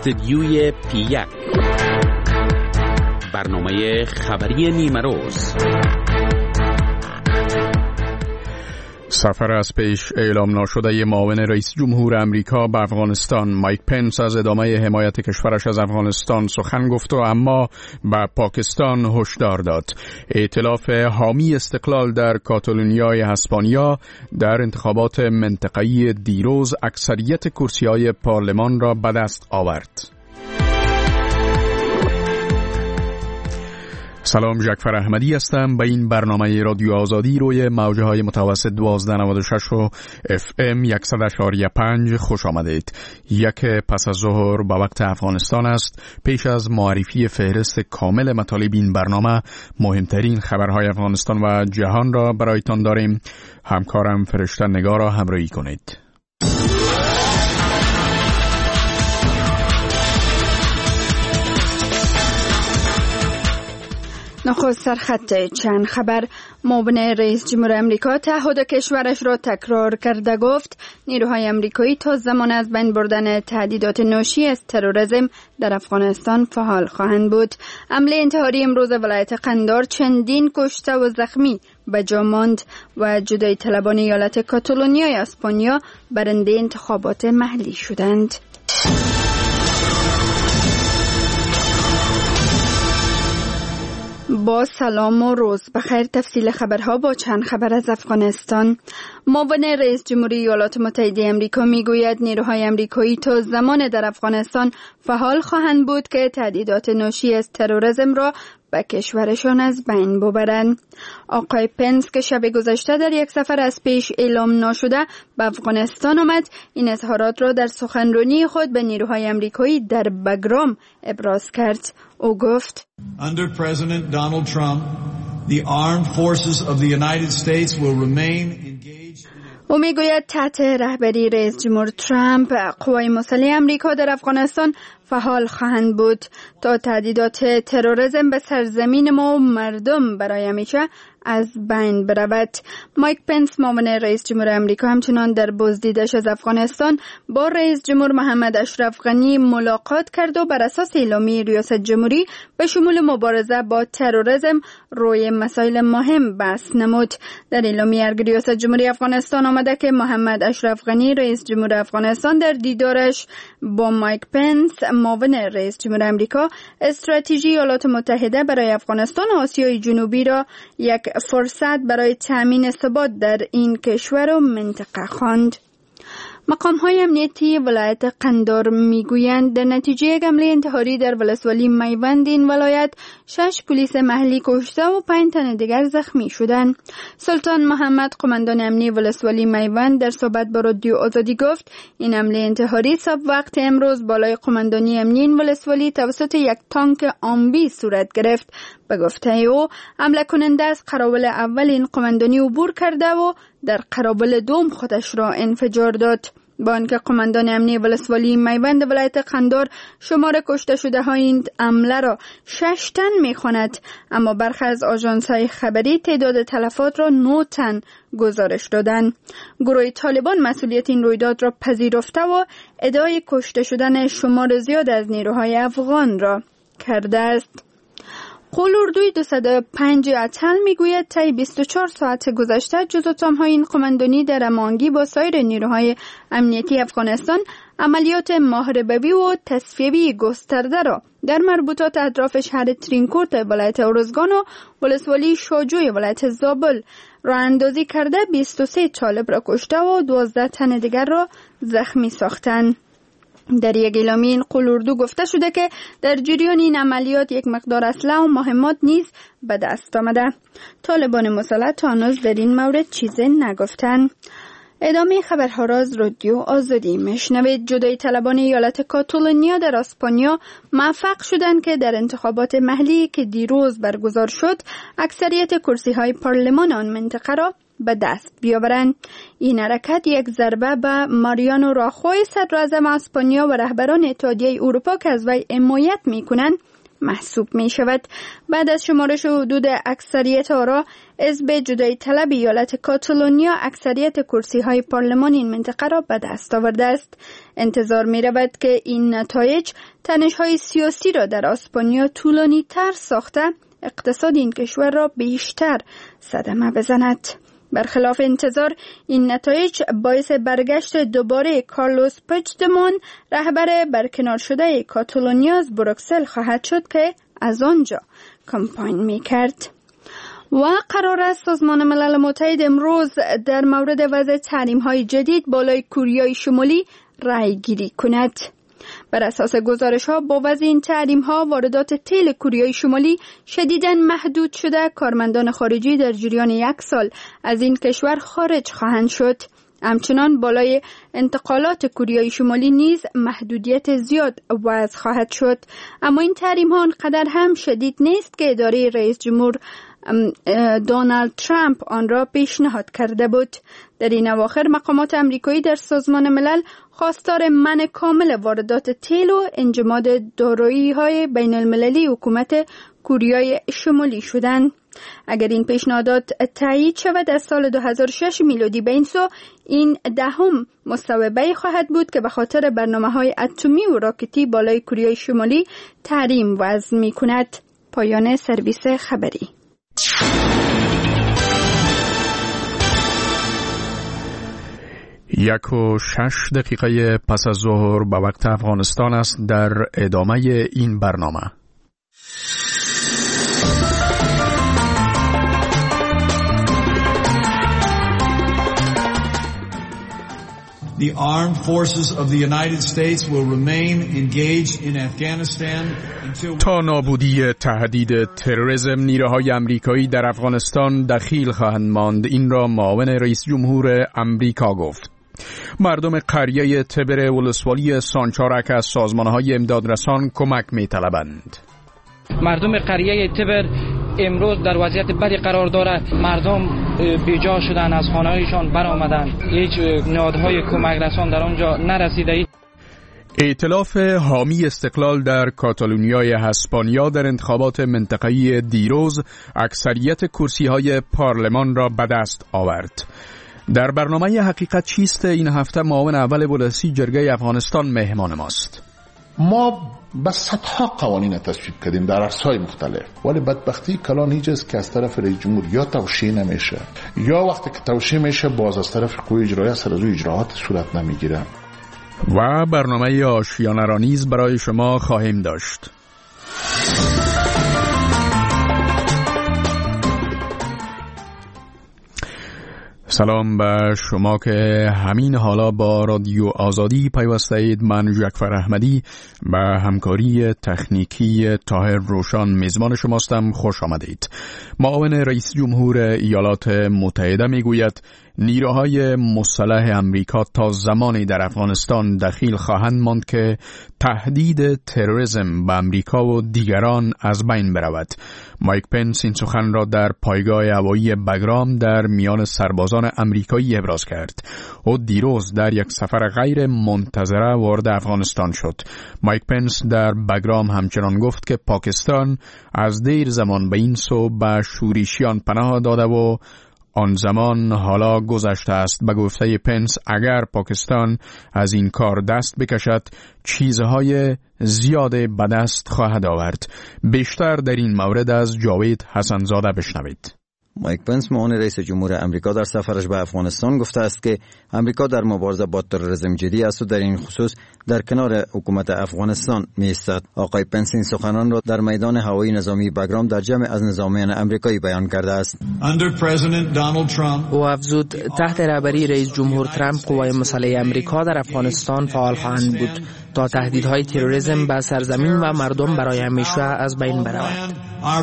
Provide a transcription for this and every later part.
استدیوی پی1 برنامه خبری نیمروز. سفر از پیش اعلام ناشده معاون رئیس جمهور امریکا به افغانستان. مایک پنس از ادامه حمایت کشورش از افغانستان سخن گفت و اما به پاکستان هشدار داد. ائتلاف حامی استقلال در کاتالونیای اسپانیا در انتخابات منطقه‌ای دیروز اکثریت کرسی‌های پارلمان را به دست آورد. سلام، جعفر احمدی هستم. به این برنامه رادیو آزادی روی موجه‌های متوسط 1296 و FM 100.5 خوش آمدید. یک پس از ظهر به وقت افغانستان است. پیش از معرفی فهرست کامل مطالب این برنامه، مهمترین خبرهای افغانستان و جهان را برایتان داریم. همکارم فرشته نگار را همراهی کنید. نخست سرخط چند خبر. معاون رئیس جمهور امریکا تعهد کشورش را تکرار کرده گفت نیروهای امریکایی تا زمان از بین بردن تهدیدات ناشی از تروریسم در افغانستان فعال خواهند بود. حمله انتحاری امروز ولایت قندار چندین کشته و زخمی به جا ماند و جدایی طلبان ایالت کاتالونیای اسپانیا برنده انتخابات محلی شدند. با سلام و روز بخیر. تفصیل خبرها با چند خبر از افغانستان. معاون رئیس جمهوری ایالات متحده آمریکا میگوید نیروهای آمریکایی تا زمان در افغانستان فعال خواهند بود که تهدیدات ناشی از تروریسم را به کشورشان از بین ببرند. آقای پنس که شب گذشته در یک سفر از پیش اعلام ناشده به افغانستان آمد، این اظهارات را در سخنرانی خود به نیروهای آمریکایی در بگرام ابراز کرد. او گفت: Under President Donald Trump, the armed forces of the United States will remain engaged. او میگوید تحت رهبری رئیس جمهور ترامپ قوای مسلح آمریکا در افغانستان فعال خواهند بود تا تهدیدات تروریسم به سرزمین ما و مردم برای همیشه از بین برود. مایک پنس معاون رئیس جمهور آمریکا همچنان در بازدیدش از افغانستان با رئیس جمهور محمد اشرف غنی ملاقات کرد و بر اساس اعلامیه ریاست جمهوری به شمول مبارزه با تروریسم روی مسائل مهم بحث نمود. در اعلامیه ریاست جمهوری افغانستان آمده که محمد اشرف غنی رئیس جمهور افغانستان در دیدارش با مایک پنس معاون رئیس جمهور آمریکا استراتژی ایالات متحده برای افغانستان و آسیای جنوبی را یک فرصت برای تامین ثبات در این کشور و منطقه خواند. مقام‌های امنیتی ولایت قندار میگویند در نتیجه یک حمله انتحاری در ولسوالی میوند این ولایت 6 پلیس محلی کشته و 5 تن دیگر زخمی شدند. سلطان محمد قماندان امنی ولسوالی میوند در صحبت با رادیو آزادی گفت این حمله انتحاری صبح وقت امروز بالای قماندانی امنی این ولسوالی توسط یک تانک آمبی صورت گرفت. به گفته او حمله کننده از قراول اول این قماندانی عبور کرده و در قراول دوم خودش را انفجار داد. با آنکه قماندان امنی ولسوالی میوند ولایت قندار شمار کشته شده های این حمله را 6 تن میخواند، اما برخی از آژانس‌های خبری تعداد تلفات را 9 تن گزارش دادند. گروه طالبان مسئولیت این رویداد را پذیرفته و ادعای کشته شدن شمار زیاد از نیروهای افغان را کرده است. قول اردوی 205 اتل میگوید طی 24 ساعت گذشته جز اتهام‌های این قماندانی در هماهنگی با سایر نیروهای امنیتی افغانستان عملیات محاربه‌ای و تصفیه‌ای گسترده را در مربوطات اطراف شهر ترینکورت ولایت ارزگان و ولسوالی شاجوی ولایت زابل راه اندازی کرده 23 طالب را کشته و 12 تن دیگر را زخمی ساختند. در یک اعلامیه این قول اردو گفته شده که در جریان این عملیات یک مقدار اسلحه و مهمات نیز به دست آمده. طالبان مسلح تا هنوز در این مورد چیزی نگفتند. ادامه خبرها را از رادیو آزادی میشنوید. جدایی طلبان ایالت کاتالونیا در اسپانیا موفق شدند که در انتخابات محلی که دیروز برگزار شد اکثریت کرسی‌های پارلمان آن منطقه را به دست بیاورند. این حرکت یک ضربه به ماریانو راخوی صدراعظم اسپانیا و رهبران اتحادیه اروپا که از وی حمایت میکنند محسوب می شود. بعد از شمارش حدود اکثریت آرا، حزب جدایی طلب ایالت کاتالونیا اکثریت کرسی های پارلمان این منطقه را به دست آورده است. انتظار می رود که این نتایج تنش های سیاسی را در اسپانیا طولانی تر ساخته اقتصاد این کشور را بیشتر صدمه بزند. برخلاف انتظار این نتایج باعث برگشت دوباره کارلوس پوچدمون رهبر برکنار شده کاتالونیا از بروکسل خواهد شد که از آنجا کمپاین می کرد. و قرار است سازمان ملل متحد امروز در مورد وضع تحریم‌های جدید بالای کره شمالی رأی گیری کند. بر اساس گزارش‌ها با وضع این تحریم‌ها واردات تیل کره شمالی شدیداً محدود شده، کارمندان خارجی در جریان 1 سال از این کشور خارج خواهند شد. همچنان بالای انتقالات کره شمالی نیز محدودیت زیاد وضع خواهد شد. اما این تحریم‌ها آنقدر هم شدید نیست که اداره رئیس جمهور دونالد ترامپ آن را پیشنهاد کرده بود. در این اواخر مقامات امریکایی در سازمان ملل خواستار منع کامل واردات تیل و انجماد دارایی‌های بین المللی حکومت کره شمالی شدند. اگر این پیشنهادات تایید شود از سال 2006 میلادی به این سو این دهم مصوبه خواهد بود که به خاطر برنامه‌های اتمی و راکتی بالای کره شمالی تحریم وضع می‌کند. پایان سرویس خبری. 1:06 پس از ظهر به وقت افغانستان است. در ادامه این برنامه The armed forces of the United States will remain engaged in Afghanistan until تا نابودی تهدید تروریسم نیروهای امریکایی در افغانستان دخیل خواهند ماند. این را معاون رئیس جمهور امریکا گفت. مردم قریه تبر ولسوالی سانچارک از سازمانهای امدادرسان کمک می‌طلبند. مردم قریه تبر امروز در وضعیت بدی قرار دارد. مردم بیجا شدن، از خانه‌هایشان برآمدند. هیچ نهادهای کمک رسان در آنجا نرسیده. ائتلاف حامی استقلال در کاتالونیای اسپانیا در انتخابات منطقه‌ای دیروز اکثریت کرسی‌های پارلمان را به دست آورد. در برنامه حقیقت چیست این هفته معاون اول ولسی جرگه افغانستان مهمان ماست. ما بس صدها قوانین تصویب کردیم در عرصه‌های مختلف، ولی بدبختی کلان اینجاست که از طرف رئیس جمهور یا توشیح نمیشه یا وقتی که توشیح میشه باز از طرف قوه اجرایی سر از اجراعات صورت نمیگیره. و برنامه آشیانه را نیز برای شما خواهیم داشت. سلام به شما که همین حالا با رادیو آزادی پیوسته اید. من جعفر احمدی به همکاری تکنیکی طاهر روشان میزبان شماستم. خوش آمدید. معاون رئیس جمهور ایالات متحده میگوید نیروهای مسلح امریکا تا زمانی در افغانستان دخیل خواهند ماند که تهدید تروریسم به امریکا و دیگران از بین برود. مایک پنس این سخن را در پایگاه هوایی بگرام در میان سربازان امریکایی ابراز کرد. او دیروز در یک سفر غیر منتظره وارد افغانستان شد. مایک پنس در بگرام همچنان گفت که پاکستان از دیر زمان به این سو به شورشیان پناه داده و آن زمان حالا گذشته است. به گفته پنس اگر پاکستان از این کار دست بکشد چیزهای زیاد به دست خواهد آورد. بیشتر در این مورد از جاوید حسنزاده بشنوید. مایک پنس معاون رئیس جمهور امریکا در سفرش به افغانستان گفته است که امریکا در مبارزه با تروریسم جدی است و در این خصوص در کنار حکومت افغانستان می‌ایستد. آقای پنس این سخنان را در میدان هوایی نظامی بگرام در جمع از نظامیان امریکایی بیان کرده است. او افزود تحت رهبری رئیس جمهور ترامپ قوای مسلح امریکا در افغانستان فعال خواهند بود تا تهدیدهای تروریسم به سرزمین و مردم برای همیشه از بین برود.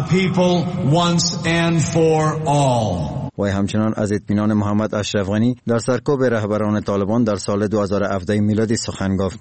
و همچنان از اطمینان محمد اشرف غنی در سرکوب رهبران طالبان در سال 2017 میلادی سخن گفت.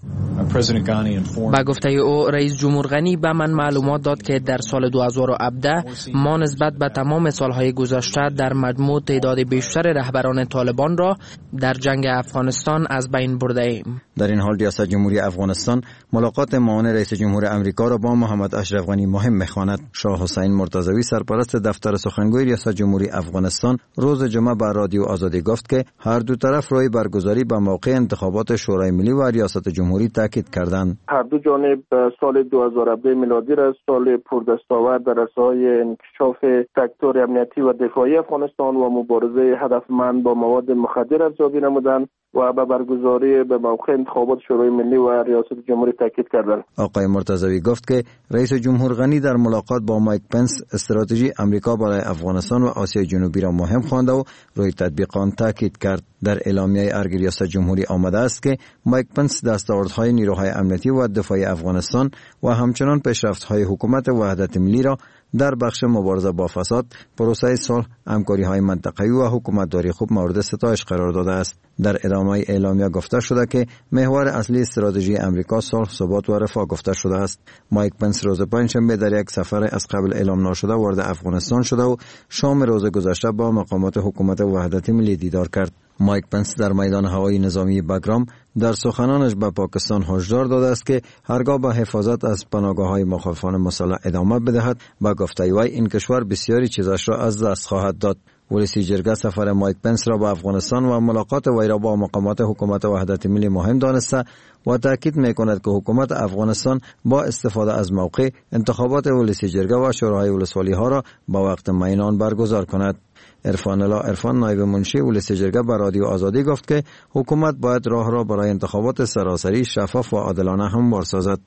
با گفته او رئیس جمهور غنی به من معلومات داد که در سال 2017 ما نسبت به تمام سالهای گذشته در مجموع تعداد بیشتر رهبران طالبان را در جنگ افغانستان از بین برده ایم. در این حال ریاست جمهوری افغانستان ملاقات معاون رئیس جمهور امریکا را با محمد اشرف غنی مهم می‌خواند. شاه حسین مرتضوی سرپرست دفتر سخنگوی ریاست جمهوری افغانستان روز جمعه به رادیو آزادی گفت که هر دو طرف روی برگزاری به موقع انتخابات شورای ملی و ریاست جمهوری تاکید کردند. هر دو جانب سال 2017 میلادی را سال پردستاورد در راسته انکشاف سکتور امنیتی و دفاعی افغانستان و مبارزه هدفمند با مواد مخدر ارزیابی نمودند و به برگزاری به موقع انتخابات شورای ملی و ریاست جمهوری تاکید کردند. آقای مرتضوی گفت که رئیس جمهور غنی در ملاقات با مایک پنس استراتژی امریکا برای افغانستان و آسیای جنوبی را مهم خوانده و روی تطبیق آن تاکید کرد. در اعلامیه ارگ ریاست جمهوری آمده است که مایک پنس دستاوردهای نیروهای امنیتی و دفاعی افغانستان و همچنان پیشرفت‌های حکومت وحدت ملی را در بخش مبارزه با فساد، پروسه صلح، همکاری‌های منطقه‌ای و حکومتداری خوب مورد ستایش قرار داده است. در ادامه اعلامیه گفته شده که محور اصلی استراتژی امریکا صلح، ثبات و رفاه گفته شده است. مایک پنس روز پنجشنبه در یک سفر از قبل اعلام نشده وارد افغانستان شده و شام روز گذشته با مقامات حکومت وحدت ملی دیدار کرد. مایک پنس در میدان هوایی نظامی بگرام در سخنانش به پاکستان هشدار داده است که هرگاه به حفاظت از پناهگاه‌های مخالفان مسلح ادامه بدهد، با گفته وی این کشور بسیاری چیزش را از دست خواهد داد. ولسی جرگه سفر مایک پنس را به افغانستان و ملاقات وی را با مقامات حکومت وحدت ملی مهم دانسته و تاکید می‌کند که حکومت افغانستان با استفاده از موقع انتخابات ولسی جرگه و شورای ولسوالی‌ها را با وقت معین برگزار کند. عرفان الله عرفان نایب منشی ولسی جرگه به رادیو آزادی گفت که حکومت باید راه را برای انتخابات سراسری شفاف و عادلانه هموار سازد.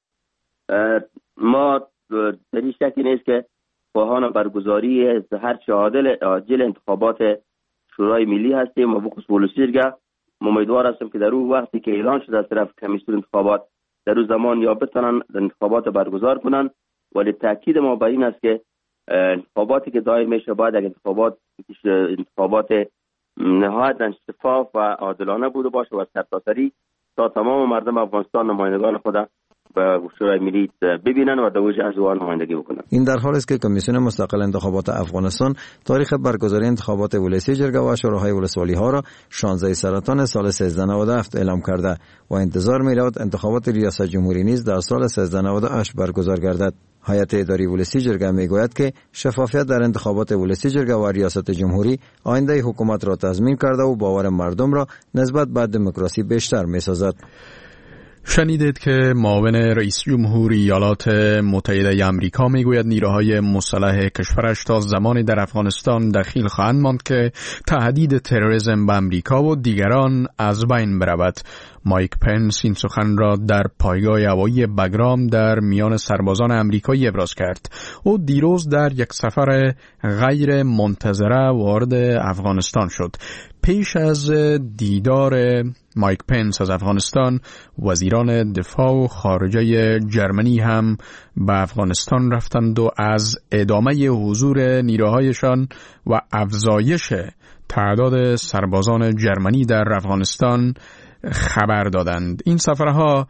ما در این شکی نیست که خواهان برگزاری هرچه عاجل انتخابات شورای ملی هستیم و بخصوص ولسی جرگه امیدوار هستم که در اون وقتی که اعلان شده از طرف کمیسیون انتخابات در اون زمان یا بتونن انتخابات برگزار کنن، ولی تاکید ما بر این است که انتخاباتی که دایر میشه باید انتخابات نهایت شفاف و عادلانه بوده باشه و سرتاسری تا تمام مردم افغانستان نمایندگان خود به شورای ملی ببینن و در وجه از آن نمایندگی بکنن. این در حالی است که کمیسیون مستقل انتخابات افغانستان تاریخ برگزاری انتخابات ولسی جرگه و شوراهای ولسوالی ها را 16 سرطان سال 1397 اعلام کرده و انتظار می‌رود انتخابات ریاست جمهوری نیز در سال 1398 برگزار گردد. هیئت اداری ولسی جرگه میگوید که شفافیت در انتخابات ولسی جرگه و ریاست جمهوری آینده حکومت را تضمین کرده و باور مردم را نسبت به دموکراسی بیشتر می‌سازد. شنیدید که معاون رئیس جمهور ایالات متحده آمریکا میگوید نیروهای مسلح کشورش تا زمانی در افغانستان دخیل خواهند ماند که تهدید تروریسم به آمریکا و دیگران از بین برود. مایک پنس این سخن را در پایگاه هوایی بگرام در میان سربازان آمریکایی ابراز کرد. او دیروز در یک سفر غیر منتظره وارد افغانستان شد. پیش از دیدار مایک پنس از افغانستان، وزیران دفاع و خارجه جرمنی هم به افغانستان رفتند و از ادامه حضور نیروهایشان و افزایش تعداد سربازان جرمنی در افغانستان خبر دادند. این سفرها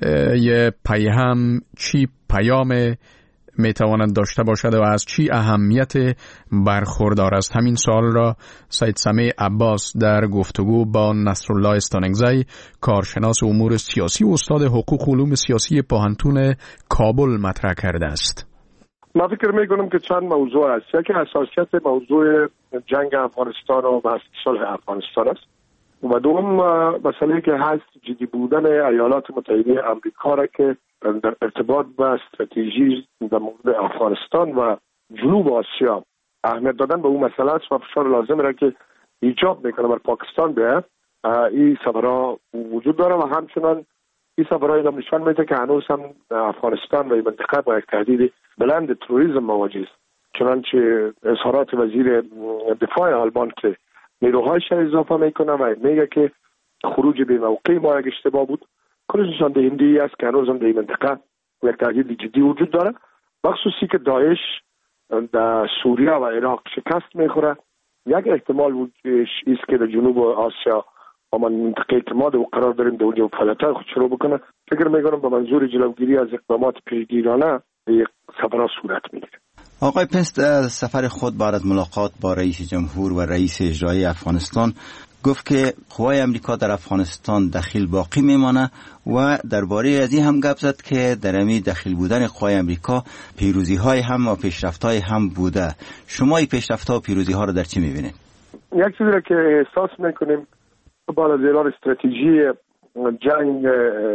چی پیام میتواند داشته باشد و از چی اهمیت برخوردار است؟ همین سوال را سید سمیع عباس در گفتگو با نصرالله استانگزی، کارشناس امور سیاسی و استاد حقوق علوم سیاسی پوهنتون کابل مطرح کرده است. من فکر میکنم که چند موضوع است. یکی حساسیت موضوع جنگ افغانستان و صلح افغانستان است و دوم مسئله که هست جدی بودن ایالات متحده آمریکا را که در ارتباط با استراتژی در مورد افغانستان و جنوب آسیا اهمیت دادن به اون مسئله است و فشار لازم را که ایجاب میکنه بر پاکستان بیاید. این سفرها وجود داره و همچنان این سفرها هم نشان میده که هنوز هم افغانستان و این منطقه با یک تهدید بلند تروریسم مواجه است. چنانچه اظهارات وزیر دفاع آلمان که نیروهایش را اضافه میکنه و میگه که خروج به موقعی ما یک اشتباه بود، کلش نشان دهنده است که هنوز هم در این منطقه یک تهدید جدی وجود داره، مخصوصی که داعش در سوریه و عراق شکست میخوره. یک احتمال وجودش است که در جنوب آسیا و منطقه که ما در قرار داریم در اونجا فعالیت‌های خود شروع بکنه فکر میکنم به منظور جلوگیری از اقدامات پیگیرانه یک سفرها صورت میگیره. آقای پنس سفر خود بعد از ملاقات با رئیس جمهور و رئیس اجرایی افغانستان گفت که قوای امریکا در افغانستان دخیل باقی میمانه و درباره از این هم گپ زد که در امی دخیل بودن قوای امریکا پیروزی های هم و پیشرفت های هم بوده. شما این پیشرفت ها و پیروزی ها رو در چی میبینید؟ یک چیزی که احساس میکنیم بعد از اعلان استراتژی جنگ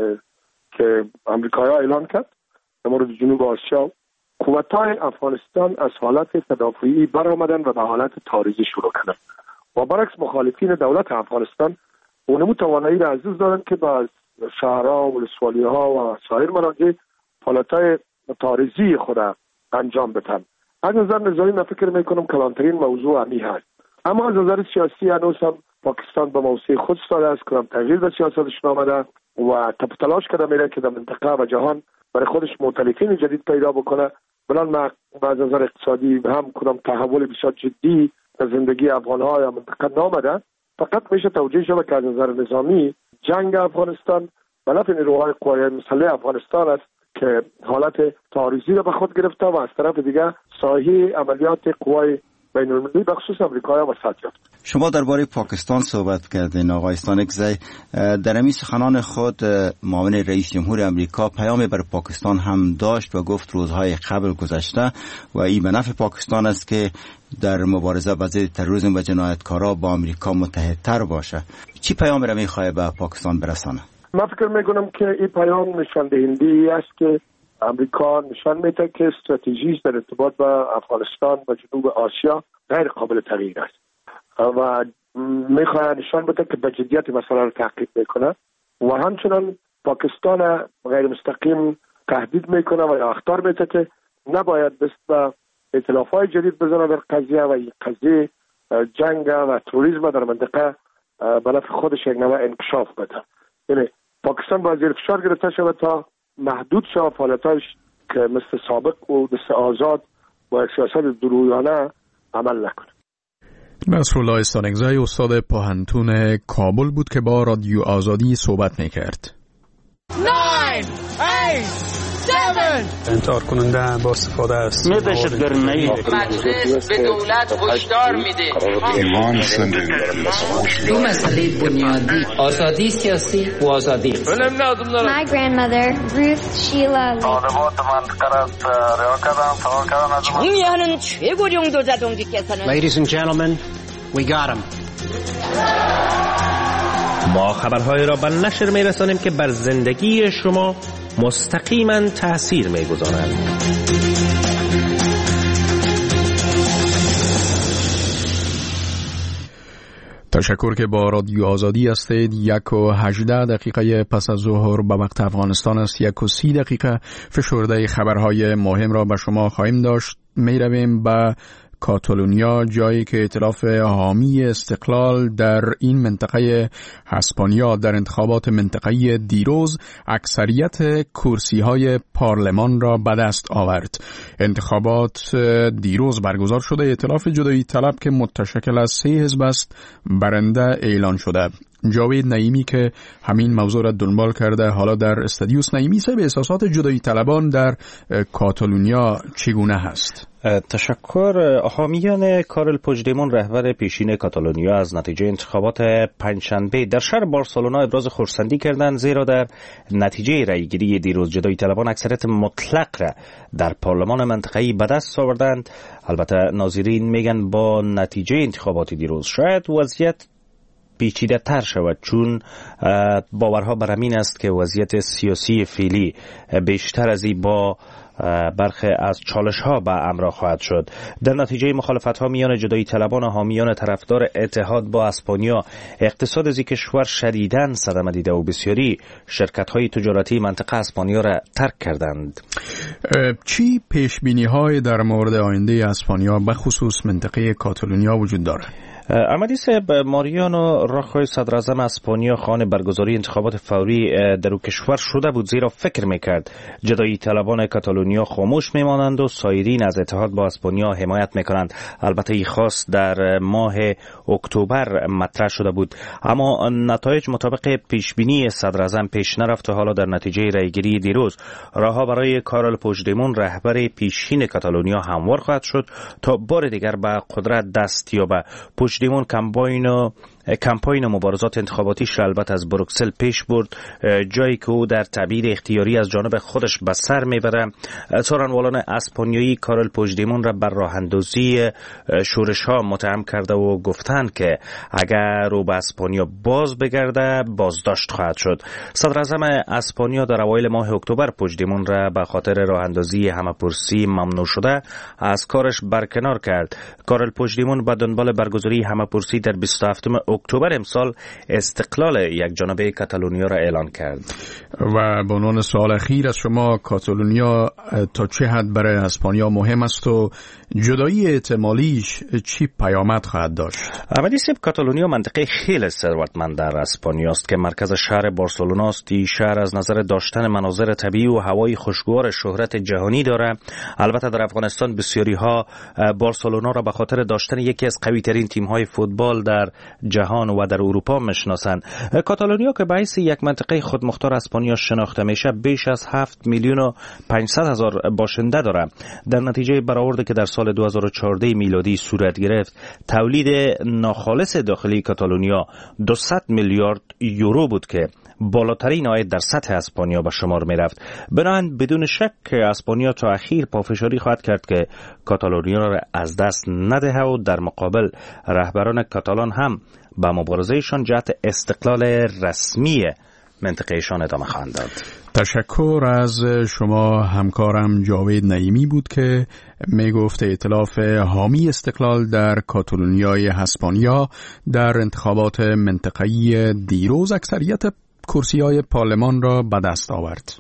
که امریکایی ها اعلان کرد در مورد جنوب آسیا، قوت‌های افغانستان از حالت تدافعی برآمدن و به حالت تاریخی شروع کردن و برعکس مخالفین دولت افغانستان اونمو توانایی را عزیز دارن که با شهرها و ولسوالی‌ها و سایر مناطق حالت‌های تاریخی خود انجام بدن. از نظر نظامی من فکر میکنم کلانترین موضوع همی هست، اما از نظر سیاسی هنوز هم پاکستان به موضع خود استاده است، کدام تغییر در سیاستش آمده و تلاش کرده میره که در منطقه و جهان برای خودش مؤتلفین جدید پیدا بکنه. بلان ما از نظر اقتصادی هم کدام تحول بسیار جدی در زندگی افغان‌ها یا منطقه نامده، فقط میشه توجیه شده که از نظر نظامی جنگ افغانستان به نفع نیروهای قوای مسلح افغانستان است که حالت تاریخی را به خود گرفته و از طرف دیگه ساحه عملیات قوای بین‌المللی به خصوص امریکا وسعت یافت. شما درباره پاکستان صحبت کردین آقای استانکزی. در این سخنان خود معاون رئیس جمهور امریکا پیامی بر پاکستان هم داشت و گفت روزهای قبل گذشته و این به نفع پاکستان است که در مبارزه با ضد تروریسم و جنایتکارا با امریکا متحدتر باشه. چی پیام را میخواد به پاکستان برسانه؟ من فکر میکنم که این پیام نشان دهنده است که امریکا نشان میده که استراتژیش در ارتباط با افغانستان و جنوب آسیا غیر قابل تغییر است و میخواد نشان بده که به جدیت مسئله را تعقیب میکنه و همچنان پاکستان غیر مستقیم تهدید میکنه و اخطار میده که نباید دست به ائتلاف‌های جدید بزنه در قضیه و این قضیه جنگ و تروریسم در منطقه به نفع خودش یک نوع انکشاف بده. یعنی پاکستان باید زیر فشار گرفته شود تا محدود شود فعالیتاش که مثل سابق و دست آزاد با یک سیاست درویانه عمل نکنه. نصرالله استانکزی استاد پوهنتون کابل بود که با رادیو آزادی صحبت میکرد. 9 8 7 انتحار کننده با استفاده است. مجلس به دولت هشدار میده دو مسئله بنیادی، آزادی سیاسی و آزادی. My grandmother Ruth Sheila 정리하는 최고 정도 자동직께서는 Ladies and gentlemen, we got him. ما خبرهای را به نشر میرسانیم که بر زندگی شما مستقیما تأثیر میگذارند. تشکر که با رادیو آزادی هستید. 1:18 پس از ظهر به وقت افغانستان است. 1:30 فشرده خبرهای مهم را به شما خواهیم داشت. می رویم به کاتالونیا، جایی که ائتلاف حامی استقلال در این منطقه اسپانیا در انتخابات منطقه‌ای دیروز اکثریت کرسی‌های پارلمان را به دست آورد. انتخابات دیروز برگزار شده. ائتلاف جدایی طلب که متشکل از 3 حزب است برنده اعلان شده. جاوید نعیمی که همین موضوع را دنبال کرده حالا در استادیوس. نعیمی صاحب، احساسات جدایی طلبان در کاتالونیا چگونه هست؟ تشکر. حامیان کارل پوجدیمون رهبر پیشین کاتالونیا از نتیجه انتخابات پنجشنبه در شهر بارسلونا ابراز خرسندی کردند، زیرا در نتیجه رأیگیری دیروز جدایی طلبان اکثریت مطلق را در پارلمان منطقه‌ای به دست آوردند. البته ناظرین میگن با نتیجه انتخابات دیروز شاید وضعیت پیچیده تر شود، چون باورها بر همین است که وضعیت سیاسی فعلی بیشتر از این با برخی از چالش ها به همراه خواهد شد. در نتیجه مخالفت ها میان جدایی طلبان و حامیان طرفدار اتحاد با اسپانیا، اقتصاد از کشور شدیداً صدمه دیده و بسیاری شرکت های تجارتی منطقه اسپانیا را ترک کردند. چی پیش بینی های در مورد آینده اسپانیا به خصوص منطقه کاتالونیا وجود دارد؟ احمدی صاحب، ماریانو راخوی صدر اعظم اسپانیا خواهان برگزاری انتخابات فوری در او کشور شده بود، زیرا فکر میکرد جدایی طلبان کاتالونیا خاموش میمانند و سایرین از اتحاد با اسپانیا حمایت میکنند. البته این خواست در ماه اکتبر مطرح شده بود، اما نتایج مطابق پیشبینی صدر اعظم پیش نرفت و حالا در نتیجه رأیگیری دیروز راهها برای کارل پوژدمون رهبر پیشین کاتالونیا هموار خواهد شد تا بار دیگر به قدرت دست یابد. پوژدمون کمپاین مبارزات انتخاباتیش را البته از بروکسل پیش برد، جایی که او در تعبیر اختیاری از جانب خودش به سر میبره. سخنرانان اسپانیایی کارل پوژدمون را بر راه اندازی شورش ها متهم کرده و گفتند که اگر او به اسپانیا باز بگرده بازداشت خواهد شد. صدر اعظم اسپانیا در اوایل ماه اکتبر پوژدمون را به خاطر راه اندازی همه‌پرسی ممنوع شده از کارش برکنار کرد. کارل پوژدمون به دنبال برگزاری همه‌پرسی در 27 اکتبر امسال استقلال یک جانبه کاتالونیا را اعلان کرد. و به عنوان سوال اخیر از شما، کاتالونیا تا چه حد برای اسپانیا مهم است و جدایی احتمالیش چی پیامد خواهد داشت؟ اولی سیب کاتالونیا منطقه خیلی ثروتمند در اسپانیا است که مرکز شهر بارسلونا است. این شهر از نظر داشتن مناظر طبیعی و هوای خوشگوار شهرت جهانی دارد. البته در افغانستان بسیاری ها بارسلونا را به خاطر داشتن یکی از قوی ترین تیم های فوتبال در جهان و در اروپا میشناسند. کاتالونیا که به حیث یک منطقه خودمختار اسپانیا شناخته میشه، بیش از 7,500,000 باشنده دارد. در نتیجه برآوردی که در سال 2014 میلادی صورت گرفت، تولید ناخالص داخلی کاتالونیا 200 میلیارد یورو بود که بالاترین عاید در سطح اسپانیا به شمار می رفت. بنابراین بدون شک اسپانیا تا اخیر پافشاری خواهد کرد که کاتالونیا را از دست ندهد و در مقابل رهبران کاتالان هم به مبارزهشان جهت استقلال رسمی منطقهشان ادامه خواهند داد. تشکر از شما. همکارم جاوید نعیمی بود که می گفت ائتلاف حامی استقلال در کاتالونیای اسپانیا در انتخابات منطقه‌ای دیروز اکثریت کرسی‌های پارلمان را به دست آورد.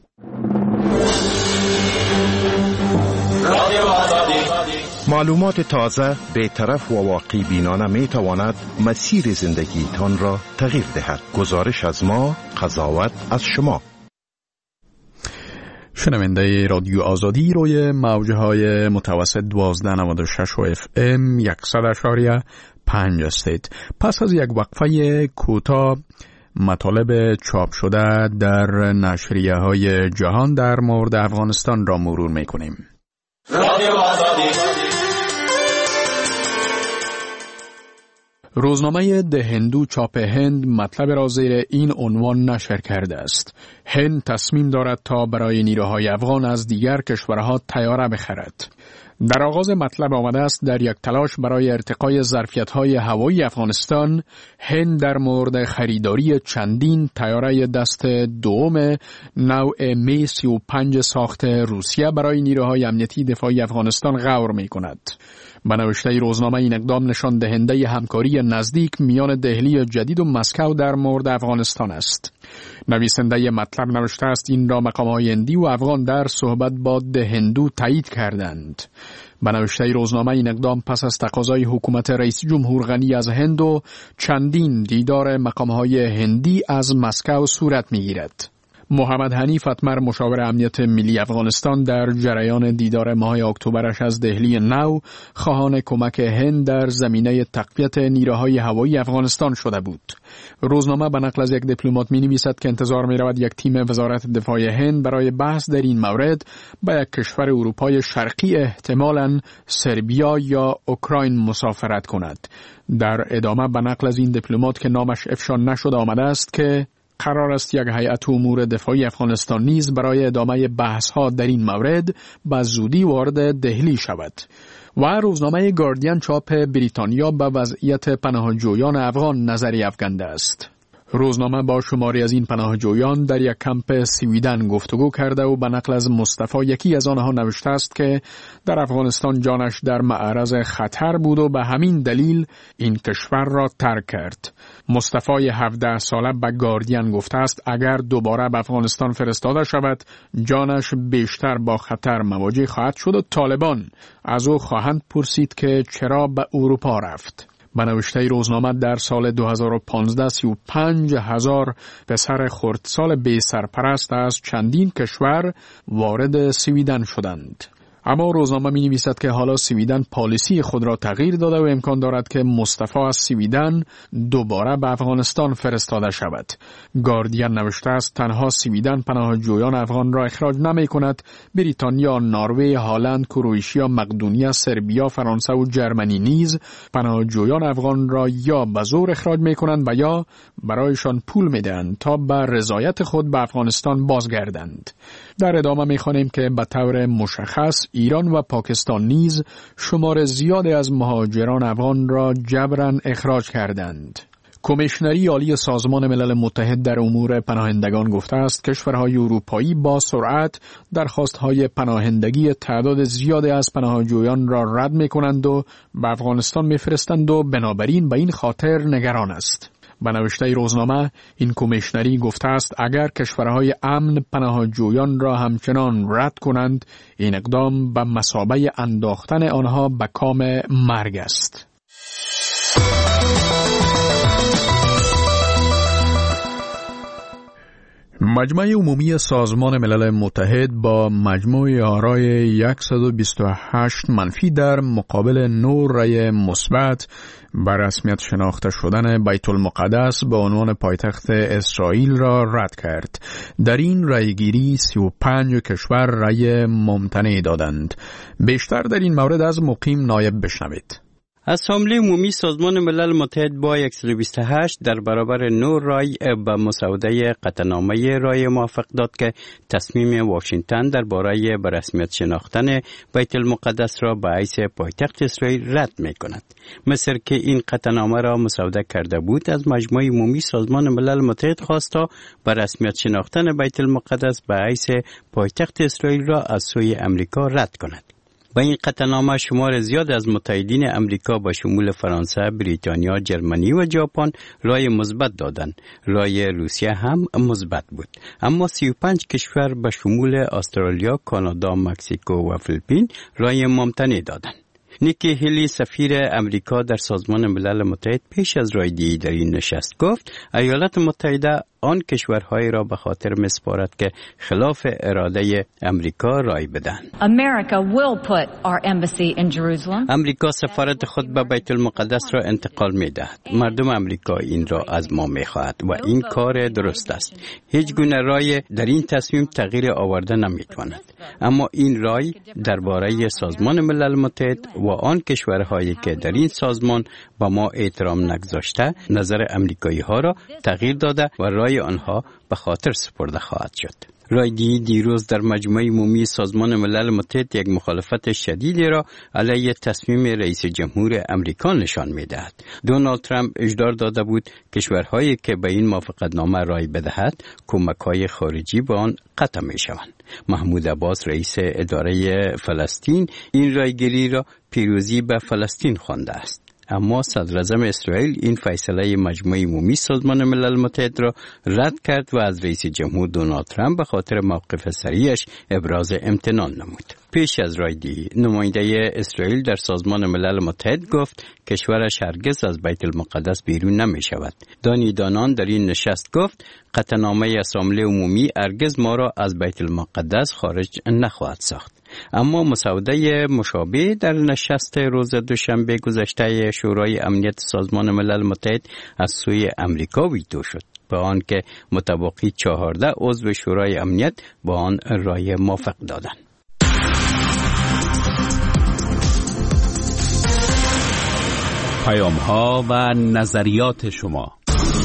معلومات تازه، بی‌طرف و واقعی بینانه می تواند مسیر زندگیتان را تغییر دهد. گزارش از ما، قضاوت از شما. شنونده رادیو آزادی روی موجهای متوسط 1296 و FM 100.5 هستید. پس از یک وقفه کوتاه مطالب چاپ شده در نشریه های جهان در مورد افغانستان را مرور میکنیم. رادیو آزادی. روزنامه ده هندو چاپ هند مطلب را زیر این عنوان نشر کرده است: هند تصمیم دارد تا برای نیروهای افغان از دیگر کشورها طیاره بخرد. در آغاز مطلب آمده است در یک تلاش برای ارتقای ظرفیت‌های هوایی افغانستان، هند در مورد خریداری چندین طیاره دست دوم نوع می 35 ساخت روسیه برای نیروهای امنیتی دفاعی افغانستان غور می‌کند. به نوشته روزنامه این اقدام نشان دهنده همکاری نزدیک میان دهلی جدید و مسکو در مورد افغانستان است. نویسنده مطلب نوشته است این را مقام‌های هندی و افغان در صحبت با ده هندو تایید کردند. به نوشته روزنامه این اقدام پس از تقاضای حکومت رئیس جمهور غنی از هند و چندین دیدار مقام‌های هندی از مسکو صورت می‌گیرد. محمد حنیف اتمر، مشاور امنیت ملی افغانستان، در جریان دیدار ماه اکتبرش از دهلی نو خواهان کمک هند در زمینه تقویت نیروهای هوایی افغانستان شده بود. روزنامه به نقل از یک دیپلمات می‌نویسد که انتظار می‌رود یک تیم وزارت دفاع هند برای بحث در این مورد به یک کشور اروپای شرقی، احتمالاً سربیا یا اوکراین، مسافرت کند. در ادامه به نقل از این دیپلمات که نامش افشا نشده آمده است که قرار است یک هیئت امور دفاعی افغانستان نیز برای ادامه بحث‌ها در این مورد به زودی وارد دهلی شود. و روزنامه گاردین چاپ بریتانیا به وضعیت پناهجویان افغان نظری افکنده است. روزنامه با شماری از این پناهجویان در یک کمپ سویدن گفتگو کرده و به نقل از مصطفی یکی از آنها نوشته است که در افغانستان جانش در معرض خطر بود و به همین دلیل این کشور را ترک کرد. مصطفی 17 ساله به گاردین گفته است اگر دوباره به افغانستان فرستاده شود جانش بیشتر با خطر مواجه خواهد شد و طالبان از او خواهند پرسید که چرا به اروپا رفت. به نوشته روزنامه در سال 2015 35,000 پسر خردسال بی سرپرست از چندین کشور وارد سویدن شدند. اما روزنامه می نویسد که حالا سویدن پالیسی خود را تغییر داده و امکان دارد که مصطفی از سویدن دوباره به افغانستان فرستاده شود. گاردین نوشته است تنها سویدن پناهجویان افغان را اخراج نمی کند، بریتانیا، نروژ، هلند، کرواتیا، مقدونیه، سربیا، فرانسه و جرمنی نیز پناهجویان افغان را یا به زور اخراج می کنند و یا برایشان پول می دهند تا به رضایت خود به افغانستان بازگردند. در ادامه می خوانیم که به طور مشخص ایران و پاکستان نیز شمار زیادی از مهاجران افغان را جبراً اخراج کردند. کمیشنری عالی سازمان ملل متحد در امور پناهندگان گفته است کشورهای اروپایی با سرعت درخواست‌های پناهندگی تعداد زیادی از پناهجویان را رد می‌کنند و به افغانستان می‌فرستند و بنابراین به این خاطر نگران است. به نوشته روزنامه این کمیشنری گفته است اگر کشورهای امن پناهجویان را همچنان رد کنند این اقدام به مثابه انداختن آنها به کام مرگ است. مجمع عمومی سازمان ملل متحد با مجموع آرای 128 منفی در مقابل 9 رأی مثبت بر رسمیت شناخته شدن بیت المقدس به عنوان پایتخت اسرائیل را رد کرد. در این رأیگیری 35 کشور رأی ممتنع دادند. بیشتر در این مورد از مقیم نایب بشنوید. اسامبله عمومی سازمان ملل متحد با 128 در برابر 9 رای به مسوده قطعنامه رای موافق داد که تصمیم واشنگتن درباره به رسمیت شناختن بیت المقدس را به حیث پایتخت اسرائیل رد می کند. مصر که این قطعنامه را مسوده کرده بود از مجمع عمومی سازمان ملل متحد خواست تا به رسمیت شناختن بیت المقدس به حیث پایتخت اسرائیل را از سوی امریکا رد کند. با این قطعنامه شمار زیاد از متحدین امریکا با شمول فرانسه، بریتانیا، جرمنی و ژاپن رای مثبت دادند. رای روسیه هم مثبت بود. اما 35 کشور با شمول استرالیا، کانادا، مکزیکو و فیلیپین رای ممتنع دادند. نیکی هیلی سفیر امریکا در سازمان ملل متحد پیش از رایگیری در این نشست گفت ایالات متحده آن کشورهایی را به خاطر می‌سپارد که خلاف اراده امریکا رای بدهند. امریکا سفارت خود به بیت المقدس را انتقال می‌دهد. مردم امریکا این را از ما می‌خواهد و این کار درست است. هیچ گونه رای در این تصمیم تغییر آورده نمی‌تواند. اما این رای درباره سازمان ملل متحد و آن کشورهایی که در این سازمان با ما احترام نگذاشته نظر امریکایی‌ها را تغییر داده و رای آنها به خاطر سپرده خواهد شد. رایگیری دیروز در مجمع عمومی سازمان ملل متحد یک مخالفت شدیدی را علیه تصمیم رئیس جمهور امریکا نشان می‌دهد. دونالد ترامپ اجازه داده بود کشورهایی که به این موافقتنامه رای بدهد کمک‌های خارجی به آن قطع می‌شوند. محمود عباس رئیس اداره فلسطین این رایگیری را پیروزی به فلسطین خوانده است. اما صدراعظم اسرائیل این فیصله مجمع عمومی سازمان ملل متحد را رد کرد و از رئیس جمهور دونالد ترامپ به خاطر موقف سریعش ابراز امتنان نمود. پیش از رایگیری نماینده اسرائیل در سازمان ملل متحد گفت کشورش هرگز از بیت المقدس بیرون نمی شود. دانیدانان در این نشست گفت قطعنامه اسامبله عمومی هرگز ما را از بیت المقدس خارج نخواهد ساخت. اما مسوده مشابه در نشست روز دوشنبه گذشته شورای امنیت سازمان ملل متحد از سوی امریکا ویتو شد، با آن که متوقی 14 عضو شورای امنیت با آن رای موافق دادند. پیام‌ها و نظریات شما.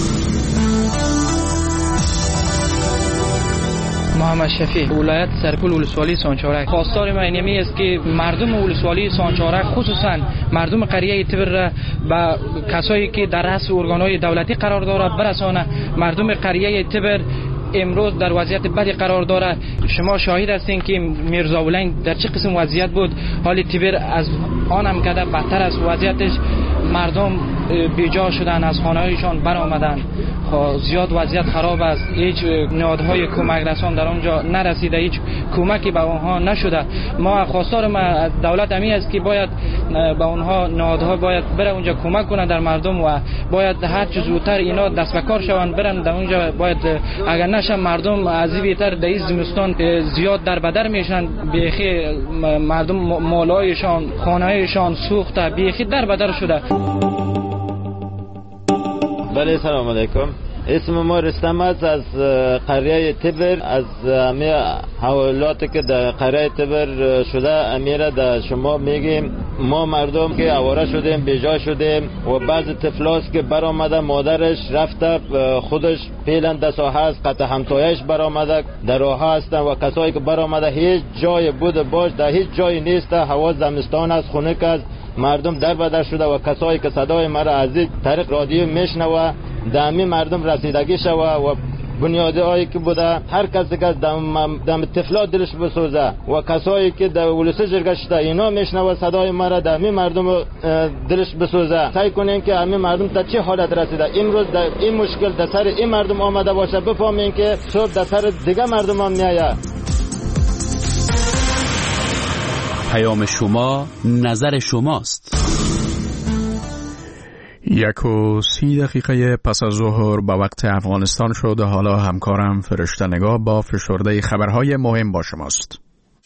محمد شفیع، ولایت سرپل ولسوالی سانچارک. خواستار من اینمی است که مردم ولسوالی سانچارک خصوصا مردم قریه تبر را با کسایی که در رأس ارگان‌های دولتی قرار دارد برسانه. مردم قریه تبر امروز در وضعیت بدی قرار دارد. شما شاهد هستین که میرزا ولنگ در چه قسم وضعیت بود. حال تبر از آنم کده بدتر است وضعیتش. مردم بیجا شدن، از خانه‌هایشان برآمدن. زیاد وضعیت خراب است. هیچ نهادهای کمک رسان در آنجا نرسیده، هیچ کمکی به آنها نشده. ما خواستار ما دولت امی است که باید به اونها نهادها باید بره اونجا کمک کنه در مردم و باید هر چه زودتر اینا دست به کار شوند برن در اونجا. باید اگر نشه مردم از این بهتر در این زمستان زیاد در بدر میشن، بیخی مردم مالایشان خانه‌هایشان سوخته، بیخی در بدر شده. بله سلام علیکم. اسم ما رستم است از قریه تبر. از همه حوالاتی که در قریه تبر شده امیره در شما میگیم. ما مردم که آواره شدیم، بیجا شدیم و بعض طفلاست که برآمده مادرش رفته خودش فعلا در ساحه است، قطع همتایش برآمده در راه هستن و کسایی که برآمده هیچ جای بود باش در هیچ جای نیست. هوا زمستان است، خنک است، مردم در بدر شده و کسایی که صدای مرا از این طریق رادیو میشنوه دمی مردم رسیدگی شوه و بنیادی هایی که بوده هر کسی که دم طفلات دلش بسوزه و کسایی که در ولسی جرگشته اینا میشنوه صدای مرا دمی مردم دلش بسوزه. سعی کنین که همین مردم تا چه حالت رسیده امروز در این مشکل در سر این مردم آمده باشه، بفهمین که صبح در سر دیگه مردم هم میآید. پیام شما نظر شماست. 1:30 پس از ظهر به وقت افغانستان شد. حالا همکارم فرشته نگاه با فشرده خبرهای مهم با شماست.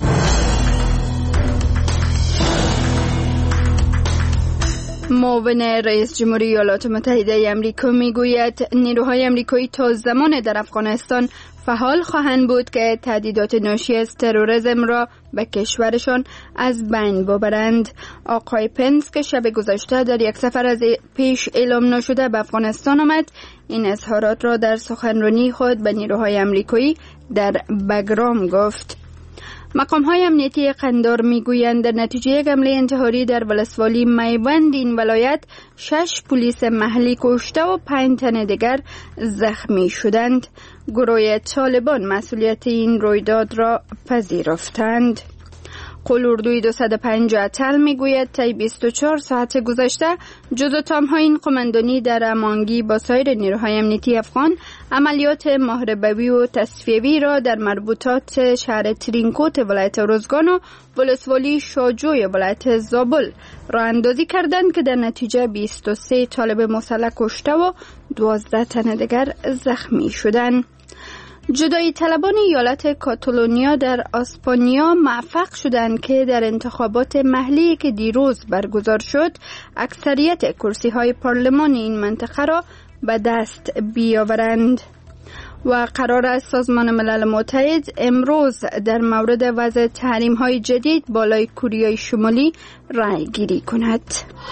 معاون رئیس جمهوری ایالات متحده آمریکا میگوید نیروهای آمریکایی تا زمان در افغانستان فعال خواهند بود که تهدیدات ناشی از تروریسم را به کشورشان از بین ببرند. آقای پنس که شب گذشته در یک سفر از پیش اعلام نشده به افغانستان آمد، این اظهارات را در سخنرانی خود به نیروهای آمریکایی در بگرام گفت. مقام‌های امنیتی قندار میگویند در نتیجه یک حمله انتحاری در ولسوالی میوند این ولایت 6 پلیس محلی کشته و 5 تن دیگر زخمی شدند. گروه طالبان مسئولیت این رویداد را پذیرفتند. قلوردوی 205 اتل میگوید طی 24 ساعت گذشته جز تام‌های این قماندانی در هماهنگی با سایر نیروهای امنیتی افغان عملیات محاربوی و تصفیه‌ای را در مربوطات شهر ترینکوت ولایت ارزگان و ولسوالی شاجوی ولایت زابل راه اندازی کردند که در نتیجه 23 طالب مسلح کشته و 12 تن دیگر زخمی شدند. جدایی طلبان ایالت کاتالونیا در اسپانیا موفق شدند که در انتخابات محلی که دیروز برگزار شد اکثریت کرسی‌های پارلمان این منطقه را به دست بیاورند و قرار است سازمان ملل متحد امروز در مورد وضع تحریم‌های جدید بالای کره شمالی رأی گیری کند.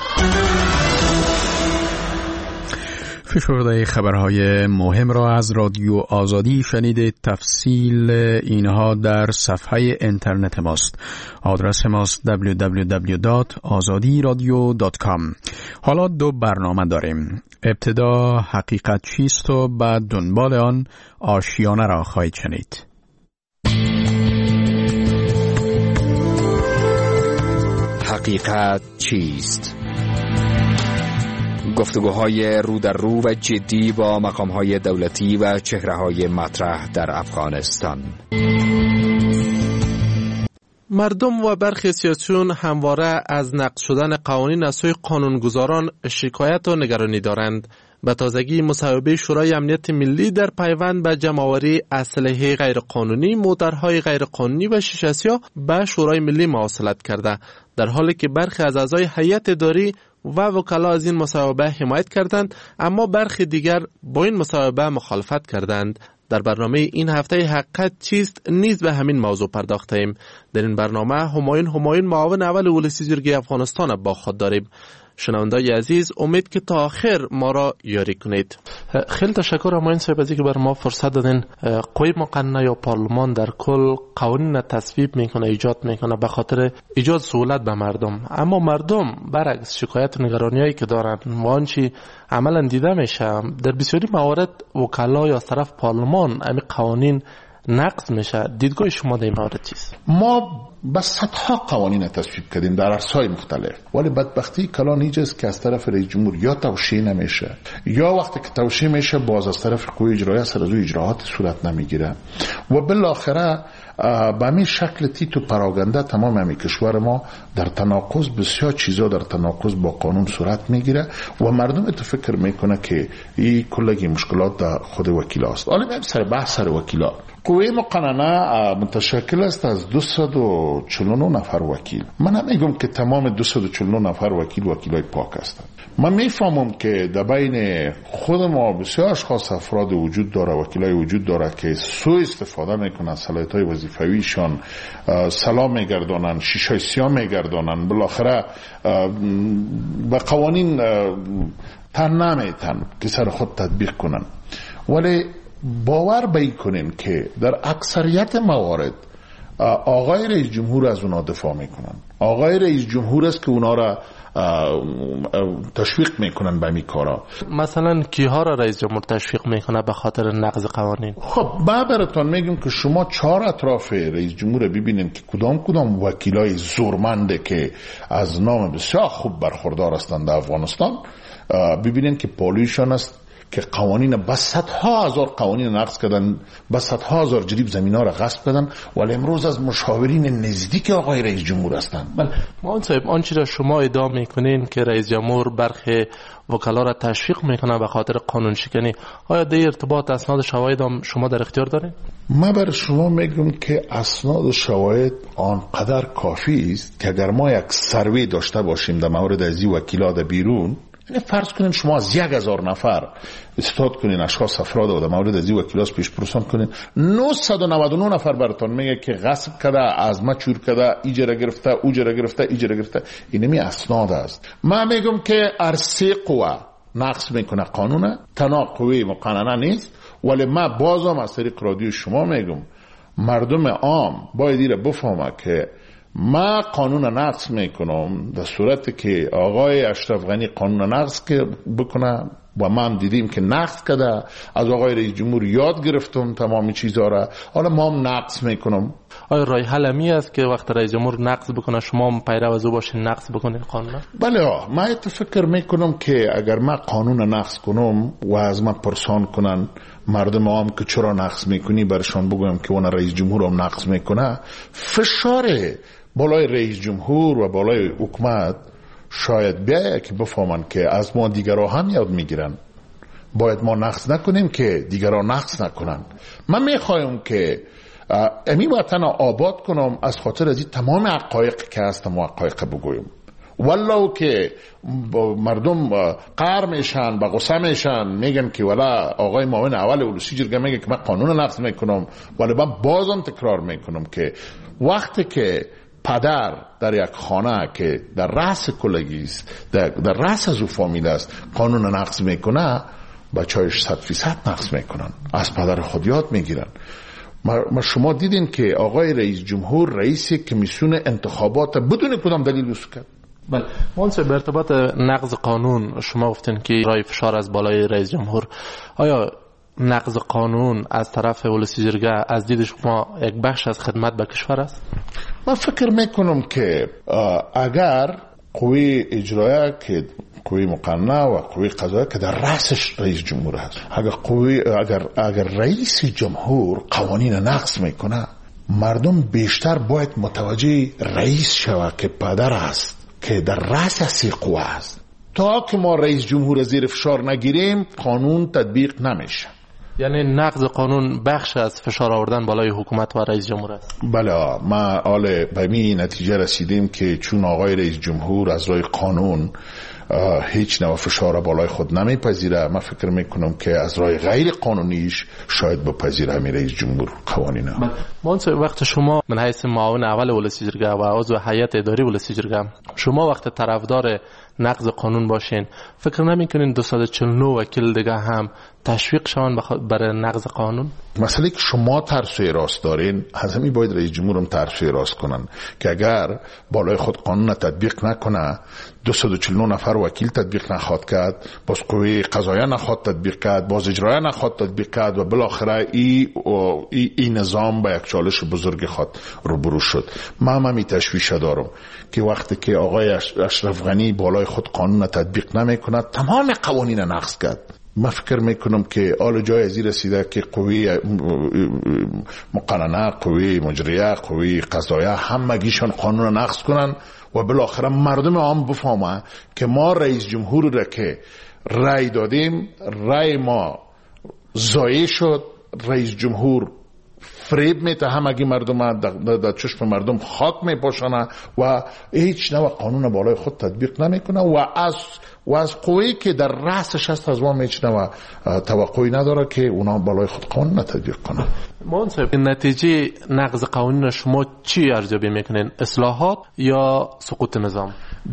فشرده خبرهای مهم را از رادیو آزادی شنیدید. تفصیل اینها در صفحه اینترنت ماست. آدرس ماست www.azadiradio.com. حالا 2 برنامه داریم. ابتدا حقیقت چیست و بعد دنبال آن آشیانه را خواهید شنید. حقیقت چیست؟ گفتگوهای رو در رو و جدی با مقام‌های دولتی و چهره‌های مطرح در افغانستان. مردم و برخی سیاسیون همواره از نقض شدن قوانین از سوی قانونگذاران شکایت و نگرانی دارند. به تازگی مصوبه شورای امنیت ملی در پیوند به جمع‌آوری اسلحه غیرقانونی، موترهای غیرقانونی و شیشه سیاه به شورای ملی مواصلت کرده، در حالی که برخی از اعضای هیئت اداری و وکلا از این مصوبه حمایت کردند، اما برخی دیگر با این مصوبه مخالفت کردند. در برنامه این هفته حقیقت چیست نیز به همین موضوع پرداخته ایم. در این برنامه همایون معاون اول ولسی جرگه افغانستان با خود داریم. شنوندای عزیز، امید که تا آخر ما را یاری کنید. خیلی تشکر همایون صاحب از اینکه بر ما فرصت دادین. قوه مقننه یا پارلمان در کل قوانین تصویب میکنه، ایجاد میکنه به خاطر ایجاد سهولت به مردم، اما مردم برعکس شکایت و نگرانیایی که دارن و آنچه عملا دیده میشه در بسیاری موارد وکلا یا از طرف پارلمان همین قوانین نقض میشه. دیدگاه شما در این مورد چیست؟ ما بس صدها قوانین تصویب کردیم در عرصه‌های مختلف، ولی بدبختی کلان اینجاست که از طرف رئیس جمهور یا توشیح نمیشه یا وقتی که توشیح میشه باز از طرف قوه اجرایی سر از اجراعات صورت نمیگیره و بالاخره به همین شکل تیت و پراگنده تمام همین کشور ما در تناقض، بسیار چیزا در تناقض با قانون صورت میگیره و مردم فکر میکنه که این کلگی مشکلات در خود وکیل است. حالا بریم سر بحث سر وکیلا. قوه مقننه متشکل است از 249 نفر وکیل. من نمیگم که تمام 249 نفر وکیلای پاک هستند. من میفهمم که در بین خود ما بسیار اشخاص افراد وجود داره، وکیلای وجود داره که سوء استفاده میکنن، صلاحیت‌های وظیفویشان سلام میگردانن، شیشای سیاه میگردانن، بالاخره به قوانین تن نمیتن که سر خود تطبیق کنن. ولی باور کنین که در اکثریت موارد آقای رئیس جمهور از اونا دفاع میکنن. آقای رئیس جمهور است که اونا را تشویق میکنن به این کارا. مثلا کیها را رئیس جمهور تشویق میکنه به خاطر نقض قوانین؟ خب من براتون میگم که شما 4 اطراف رئیس جمهور ببینین که کدام وکیلای زورمنده که از نام بسیار خوب برخوردار هستند در افغانستان، ببینین که پالیشان است که قوانین بس صدها هزار قوانین نقض کردن، بس صدها هزار جریب زمینا را غصب کردن، ولی امروز از مشاورین نزدیک آقای رئیس جمهور هستند. بله معاون صاحب، آنچه را شما ادعا میکنین که رئیس جمهور برخی وکلا را تشویق میکنه به خاطر قانون شکنی، آیا در ارتباط اسناد شواهد هم شما در اختیار دارین؟ من برای شما میگم که اسناد و شواهد آنقدر کافی است که اگر ما یک سروی داشته باشیم در مورد از این وکیلا در بیرون، یعنی فرض کنین شما از 1000 نفر استاد کنین اشخاص افراد و در مورد از این وکیلاس پیش پرسان کنین، 999 نفر براتون میگه که غصب کرده، از ما چور کرده، اجاره گرفته، اوجره گرفته، اجاره گرفته. اینمی اسناد است. من میگم که ارسه قوه نقض میکنه قانونه، تنها قوه مقننه نیست. ولی من بازم از طریق رادیو شما میگم مردم عام باید ایره بفهمه که ما قانون نقض میکنم در صورتی که آقای اشرف غنی قانون نقض بکنه و ما هم دیدیم که نقض کرده، از آقای رئیس جمهور یاد گرفتم تمامی چیزها را، حالا ما هم نقض میکنم. آیا رای حل همی است که وقت رئیس جمهور نقض بکنه شما هم پیرو از او باشین نقض بکنین قانون؟ بله من فکر میکنم که اگر ما قانون نقض کنم و از من پرسان کنن مردم عام که چرا نقض میکنی، برشان بگویم که اون رئیس جمهور هم نقض میکنه، فشار بالای رئیس جمهور و بالای حکومت شاید بیایه که بفهمن که از ما دیگرها هم یاد میگیرن. باید ما نقض نکنیم که دیگرها نقض نکنن. من میخوایم که امی وطن آباد کنم از خاطر از این تمام حقایق که هستم و حقایق بگویم. ولو که مردم قهر میشن، با غصه میشن، میگن که ولا آقای معاون اول ولسی جرگه میگه که من قانون نقض میکنم، ولی من بازم تکرار میکنم که وقتی که پدر در یک خانه که در رأس کلگی است، در رأس از او فامیل است، قانون نقض میکنه، بچه‌هاش 100% نقض میکنن، از پدر خود یاد میگیرن. ما شما دیدین که آقای رئیس جمهور رئیس کمیسیون انتخابات بدون کدام دلیل وصول کرد. بله منصف به ارتباط نقض قانون شما گفتین که رای فشار از بالای رئیس جمهور، آیا نقض قانون از طرف ولسی جرگه از دید شما یک بخش از خدمت به کشور است؟ من فکر میکنم که اگر قوی اجرایه که قوی مقننه و قوی قضاییه که در رأسش رئیس جمهور هست، اگر رئیس جمهور قوانین نقض میکنه، مردم بیشتر باید متوجه رئیس شود که پدر است که در رأس اسی قوه است. تا که ما رئیس جمهور زیر فشار نگیریم قانون تطبیق نمیشه. یعنی نقض قانون بخش از فشار آوردن بالای حکومت و رئیس جمهور است. بله ما حالا به این نتیجه رسیدیم که چون آقای رئیس جمهور از روی قانون هیچ نوع فشار بالای خود نمیپذیره، من فکر میکنم که از راه غیر قانونیش شاید بپذیره همین رئیس جمهور قوانین. منصف وقت شما من حیث معاون اول ولسی جرگه و عضو هیئت اداری ولسی جرگه، شما وقت طرفدار نقض قانون باشین، فکر نمیکنین 249 وکیل دیگه هم تشویق شون برای نقض قانون؟ مسئله که شما ترس و راست دارین، از همین باید رئیس جمهور هم ترس و راست کنن که اگر بالای خود قانون تطبیق نکنه، 249 نفر وکیل تطبیق نخواد کرد، باز قوه قضاییه نخواد تطبیق کرد، باز اجرایه نخواد تطبیق کرد و بالاخره این نظام با یک چالش بزرگ خود روبرو شد. من همی تشویش دارم که وقتی که آقای اشرف غنی بالای خود قانون تطبیق نمیکنه، تمام قوانین نقض کرد. من فکر میکنم که آل جای ازی رسیده که قوی مقننه، قوی مجریه، قوی قضایه همگیشان قانون نقض کنن و بالاخره مردم عام بفهمه که ما رئیس جمهور را که رای دادیم، رای ما ضایع شد. رئیس جمهور فریب میته همگی مردم، در چشم مردم خاک میپاشنه و هیچ نوع قانون بالای خود تطبیق نمیکنه و از قوی که در رأسش هست از ما هیچ نوع توقعی نداره که اونا بالای خود قانون تطبیق کنه. منصف نتیجه نقض قوانین شما چی ارزیابی میکنین؟ اصلاحات یا سقوط نظام؟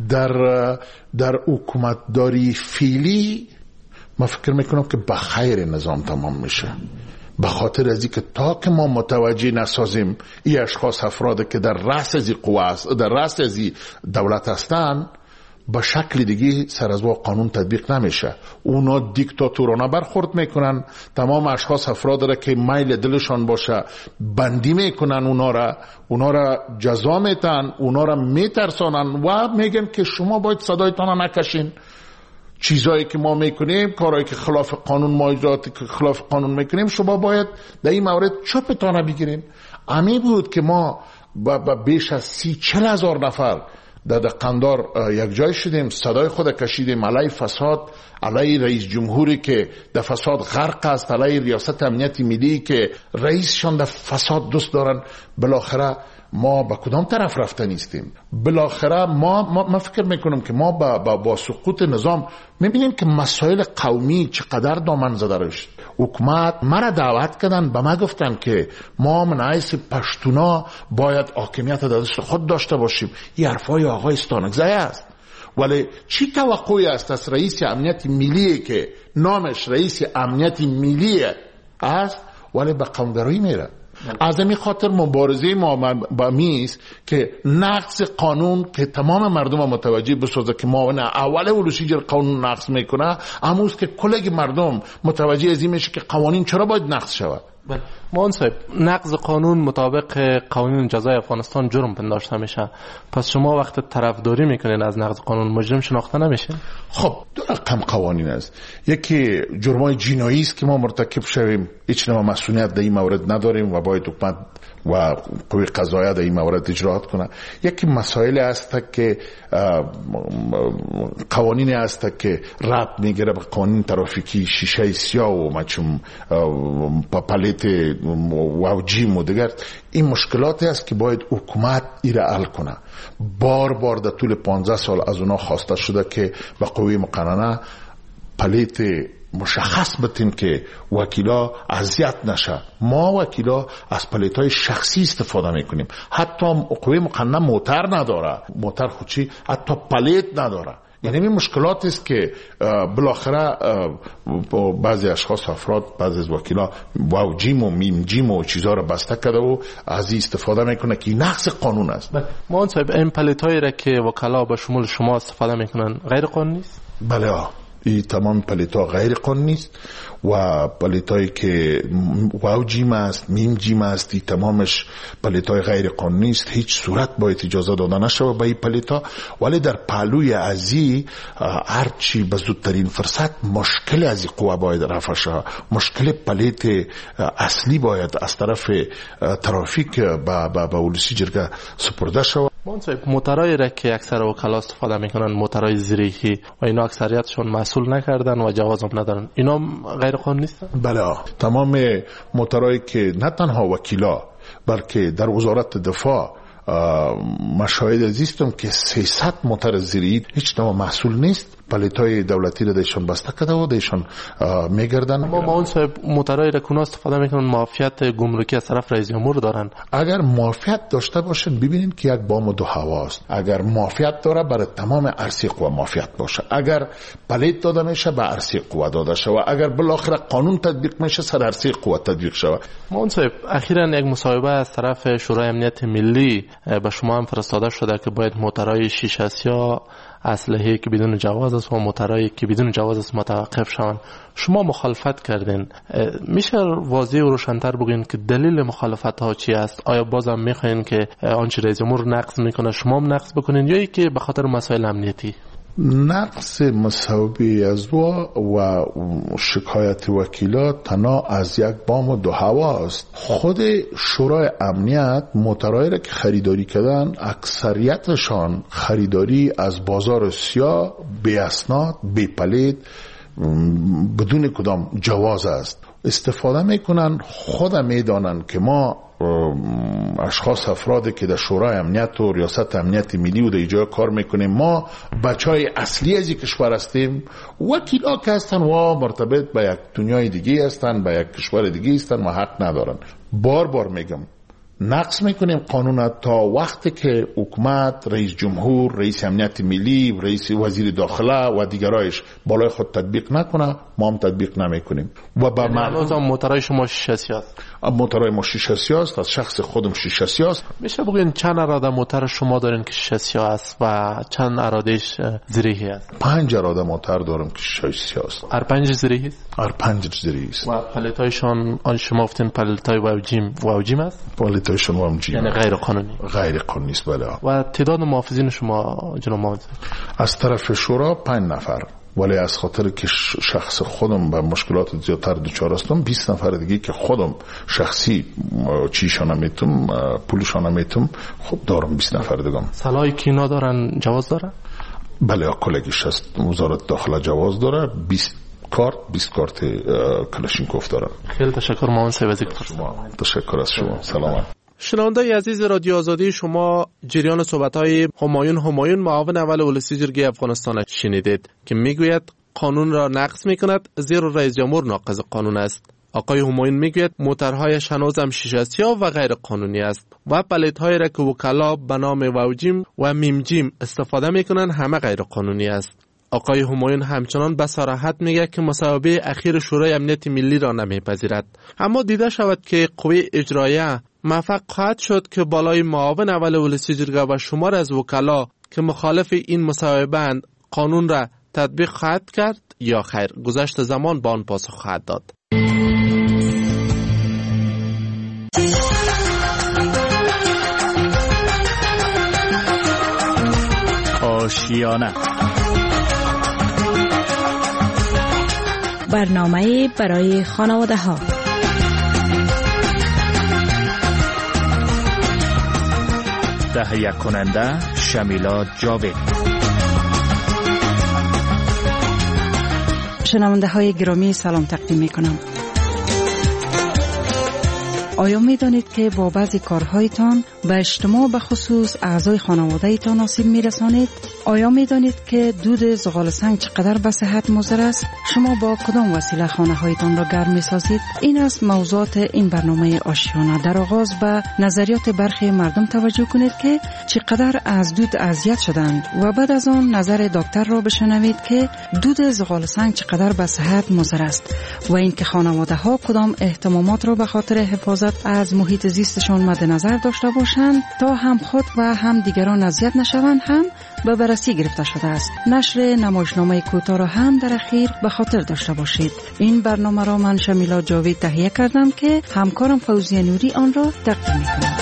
در حکومتداری فعلی من فکر میکنم که به خیر نظام تمام میشه، به خاطر از اینکه تا که ما متوجه نسازیم این اشخاص افراد که در رأس از قوه است، در رأس از دولت هستند، به شکل دیگه سر از قانون تطبیق نمیشه. اونا دیکتاتورانه برخورد میکنن، تمام اشخاص افراد را که میل دلشان باشه بندی میکنن، اونا را جزا میتن، اونا را میترسانن و میگن که شما باید صدایتان نکشین. چیزایی که ما میکنیم، کارهایی که خلاف قانون، ما اجراعاتی که خلاف قانون میکنیم، شما باید در این مورد چوبتان بگیرین. امی بود که ما با بیش از 30-40 هزار نفر در قندار یک جای شدیم، صدای خود کشیدیم علیه فساد، علیه رئیس جمهوری که در فساد غرق است، علیه ریاست امنیت ملی که رئیسشان در فساد دوست دارن. بالاخره ما با کدام طرف رفته نیستیم. بالاخره ما فکر میکنم که ما با سقوط نظام میبینیم که مسائل قومی چقدر دامن زده رشد. حکومت مرا دعوت کردن، به ما گفتن که ما من حیث پشتونا باید حاکمیت در دست خود داشته باشیم. این حرفای آقای استانکزی است. ولی چی توقعی است از رئیس امنیت ملی که نامش رئیس امنیت ملی است ولی به قومگرایی میره؟ از این خاطر مبارزه ما با میست که نقض قانون که تمام مردم متوجه بسازه که ما اول ولوسی جر قانون نقض میکنه، اموز که کلگ مردم متوجه از این میشه که قوانین چرا باید نقض شود. منصف نقض قانون مطابق قوانین جزای افغانستان جرم پنداشته میشه. پس شما وقت طرفداری میکنین از نقض قانون، مجرم شناخته نمیشه؟ خب دو رقم قوانین است. یکی جرمای جنایی است که ما مرتکب شویم، هیچ نوع مسئولیت در این مورد نداریم و باید حکومت و قوی قضاییه در این مورد اجراات کنه. یکی مسائل است که قوانین است که ربط میگیره به قوانین ترافیکی، شیشه سیاه و مچم پالیت و جیم و دیگر. این مشکلاتی است که باید حکومت ایره حل کنه. بار در طول 15 سال از اونا خواسته شده که به قوی مقننه پلیت مشخص بتیم که وکیلا اذیت نشه. ما وکیلا از پلیت‌های شخصی استفاده میکنیم. حتی قوی مقننه موتر نداره، موتر خودشی حتی پلیت نداره. یعنی این مشکلات است که بالاخره بعضی اشخاص افراد، بعضی از وکیلا واو جیم و میم جیم و چیزا رو بسته کرده و از این استفاده میکنه که نقض قانون است. ما صاحب این پلیت‌هایی را که وکلا به شمول شما استفاده میکنن غیر قانونی است؟ بله، این تمام پلیت‌ها غیر قانونی است و پلیت‌هایی که واو جیم است، میم جیم است، این تمامش پلیت‌های غیر قانونی است. هیچ صورت باید اجازه داده نشود به این پلیت‌ها. ولی در پهلوی ازی هرچی به زودترین فرصت مشکل از این قوه باید رفع شود. مشکل پلیت اصلی باید از طرف ترافیک به ولسی جرگه سپرده شود. موترایی را که اکثر وکلا استفاده میکنن، موترهای زیرهی و اینا اکثریتشون مسئول نکردن و جواز هم ندارن، اینا غیر قانونی نیستن؟ بله، تمام موترایی که نه تنها وکیلا بلکه در وزارت دفاع مشاهده ازیستم که 300 موتر زیرهی هیچ نوع مسئول نیست. پلیت‌های دولتی را دیشان بسته کرده و دیشان میگردن. اما اون صاحب موترهای را که استفاده میکنن معافیت گمرکی از طرف رئیس جمهور دارن. اگر معافیت داشته باشن ببینین که یک بام و دو هواست. اگر معافیت داره برای تمام ارسی قوه معافیت باشه، اگر پلیت داده میشه به ارسی قوه داده شه و اگر بالاخره قانون تطبیق میشه سر ارسی قوه تطبیق شه. اون صاحب اخیراً یک مصاحبه از طرف شورای امنیت ملی به شما هم فرستاده شده که باید موترهای شیشه سیاه، اسلحه‌ای که بدون جواز است و موترهایی که بدون جواز است متوقف شوند. شما مخالفت کردین، میشه واضح و روشن‌تر بگین که دلیل مخالفت ها چی است؟ آیا بازم میخواین که آنچه رئیس جمهور نقض میکنه شما هم نقض بکنین یا ای که به خاطر مسائل امنیتی؟ نقص مصوبه از و شکایت وکیلات تنها از یک بام و دو هوا است. خود شورای امنیت موترهایی را که خریداری کردن اکثریتشان خریداری از بازار سیاه، بی اسناد، بی پلید، بدون کدام جواز است. استفاده میکنن، خود میدانن که ما اشخاص افرادی که در شورای امنیت و ریاست امنیت ملی و در اینجا کار میکنیم، ما بچهای اصلی از این کشور هستیم. وکیلا که هستن و مرتبط به یک دنیای دیگه هستن، به یک کشور دیگه هستن و حق ندارن. بار بار میگم نقص میکنیم قانون تا وقتی که حکومت، رئیس جمهور، رئیس امنیت ملی، رئیس وزیر داخله و دیگرایش بالای خود تطبیق نکنه، ما هم تطبیق نمیکنیم. و با موترهای شما شیشه سیاه است. موترهای ما شیشه سیاه است، از شخص خودم شیشه سیاه است. میشه بگین چند اراده موتر شما دارین که شیشه سیاه است و چند ارادهش زریحی است؟ 5 اراده موتر دارم که شیشه سیاه است. هر 5 زریحی است؟ هر 5 زریحی است. و پلتایشان آن شما گفتین پلتای واوجیم است؟ پلتایشان واوجیم یعنی غیر قانونی. غیر قانونی است، بله. و تعداد محافظین شما جناب محافظ از طرف شورا 5 نفر، ولی از خاطر که شخص خودم به مشکلات زیادتر دچار هستم 20 نفر دیگه که خودم شخصی چیشان میتونم، پولشان میتونم، خب دارم 20 نفر دیگه. سلاحی که اینا دارن جواز داره؟ بله، کلگیش هست، وزارت داخله جواز داره. 20 کارت کلاشینکوف داره. خیلی تشکر معاون سیوزی. تشکر از شما. سلامت. شنونده عزیز رادیو آزادی، شما جریان صحبت‌های همایون معاون اول ولسی جرگه افغانستان شنیدید که میگوید قانون را نقض میکند، زیرا رئیس جمهور ناقض قانون است. آقای همایون میگوید موترهایش هنوز هم شیشه سیاه و غیر قانونی است و پلیت‌هایی را که وکلا به نام واوجیم و میمجیم استفاده میکنند همه غیر قانونی است. آقای همایون همچنان به صراحت میگه که مصوبه اخیر شورای امنیت ملی را نمیپذیرد، اما دیده شود که قوه اجراییه موفق خواهد شد که بالای معاون اول ولسی جرگه و شمار از وکلا که مخالف این مصوبه قانون را تطبیق خواهد کرد یا خیر. گذشت زمان با آن پاسخ خواهد داد. آشیانه، برنامه برای خانواده ها. تهیه کننده شمیلا جاوید. شنونده های گرامی سلام تقدیم می کنم. آیا می دانید که با بعضی کارهایتان به اجتماع به خصوص اعضای خانواده ایتان آسیب می رسانید؟ آیا می دانید که دود زغال سنگ چقدر به صحت مضر است؟ شما با کدام وسیله خانه هایتان را گرم می سازید؟ این است موضوعات این برنامه آشیانه. در آغاز به نظریات برخی مردم توجه کنید که چقدر از دود اذیت شدند و بعد از آن نظر دکتر را بشنوید که دود زغال سنگ چقدر به صحت مضر است و اینکه خانواده ها کدام اهتمامات را به خاطر حفاظت از محیط زیستشان مد نظر داشته باشند تا هم خود و هم دیگران اذیت نشوند هم به بررسی گرفته شده است. نشر نمایشنامه کوتاه را هم در اخیر به خاطر داشته باشید. این برنامه را من شمیلا جاوید تهیه کردم که همکارم فوزیه نوری آن را تقدیم می‌کند.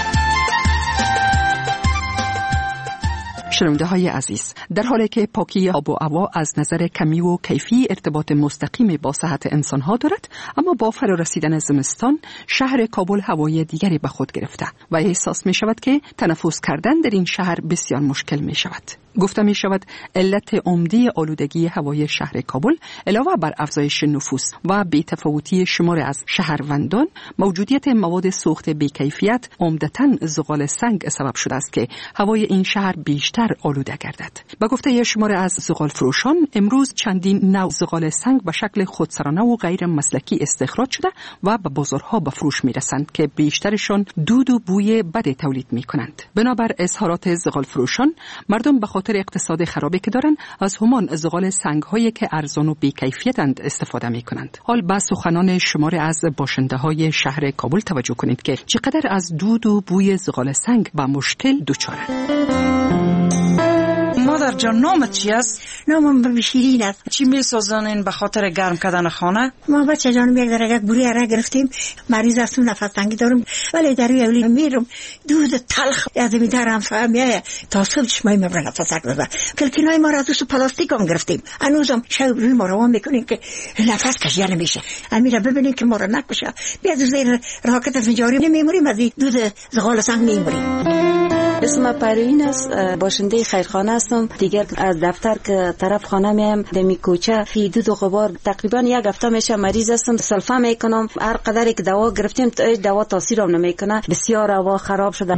شنونده های عزیز، در حالی که پاکی آب و هوا از نظر کمی و کیفی ارتباط مستقیم با صحت انسان ها دارد، اما با فرا رسیدن زمستان شهر کابل هوای دیگری به خود گرفته و احساس می شود که تنفس کردن در این شهر بسیار مشکل می شود. گفته می شود علت عمده آلودگی هوای شهر کابل علاوه بر افزایش نفوس و بی‌تفاوتی شمار از شهروندان، موجودیت مواد سوخت بی‌کیفیت عمدتاً زغال سنگ سبب شده است که هوای این شهر بیشتر آلوده گردد. به گفته شمار از زغال فروشان، امروز چندین نوع زغال سنگ به شکل خودسرانه و غیر مسلکی استخراج شده و به بازارها به فروش می رسند که بیشترشان دود و بوی بد تولید می کنند. بنابر اظهارات زغال فروشان، مردم به خاطر اقتصاد خرابی که دارند از همان زغال سنگ هایی که ارزان و بی‌کیفیتند استفاده می کنند. حال به سخنان شمار از باشنده های شهر کابل توجه کنید که چقدر از دود و بوی زغال سنگ به مشکل دچارند. ما مادر جان نامت چی است؟ نامم شیرین است. چی میسازانین به خاطر گرم کردن خانه؟ ما بچه جانم یک درگه بوری عرق گرفتیم، مریض هستم، نفس تنگی دارم، ولی در اولی میرم دود تلخ از میدارم فهمیه تا صبح چشمای من نفس تنگ بزن. کلکینای ما را از پلاستیک هم گرفتیم، هنوزم شب روی ما روان میکنیم که نفس کشیدن نمیشه. امیره ببینیم که ما را نکشه. بیا زیر راکت از جاری نمیموریم، از دود زغال سنگ میموریم. اسم پروین است، باشنده خیرخانه هستم. دیگر از دفتر که طرف خانه میام دمی کوچه فی دود و غبار تقریبا یک هفته میشه مریض هستم. سلفه میکنم، هر قدری که دوا گرفتیم دوا تاثیرم نمیکنه، بسیار هوا خراب شده.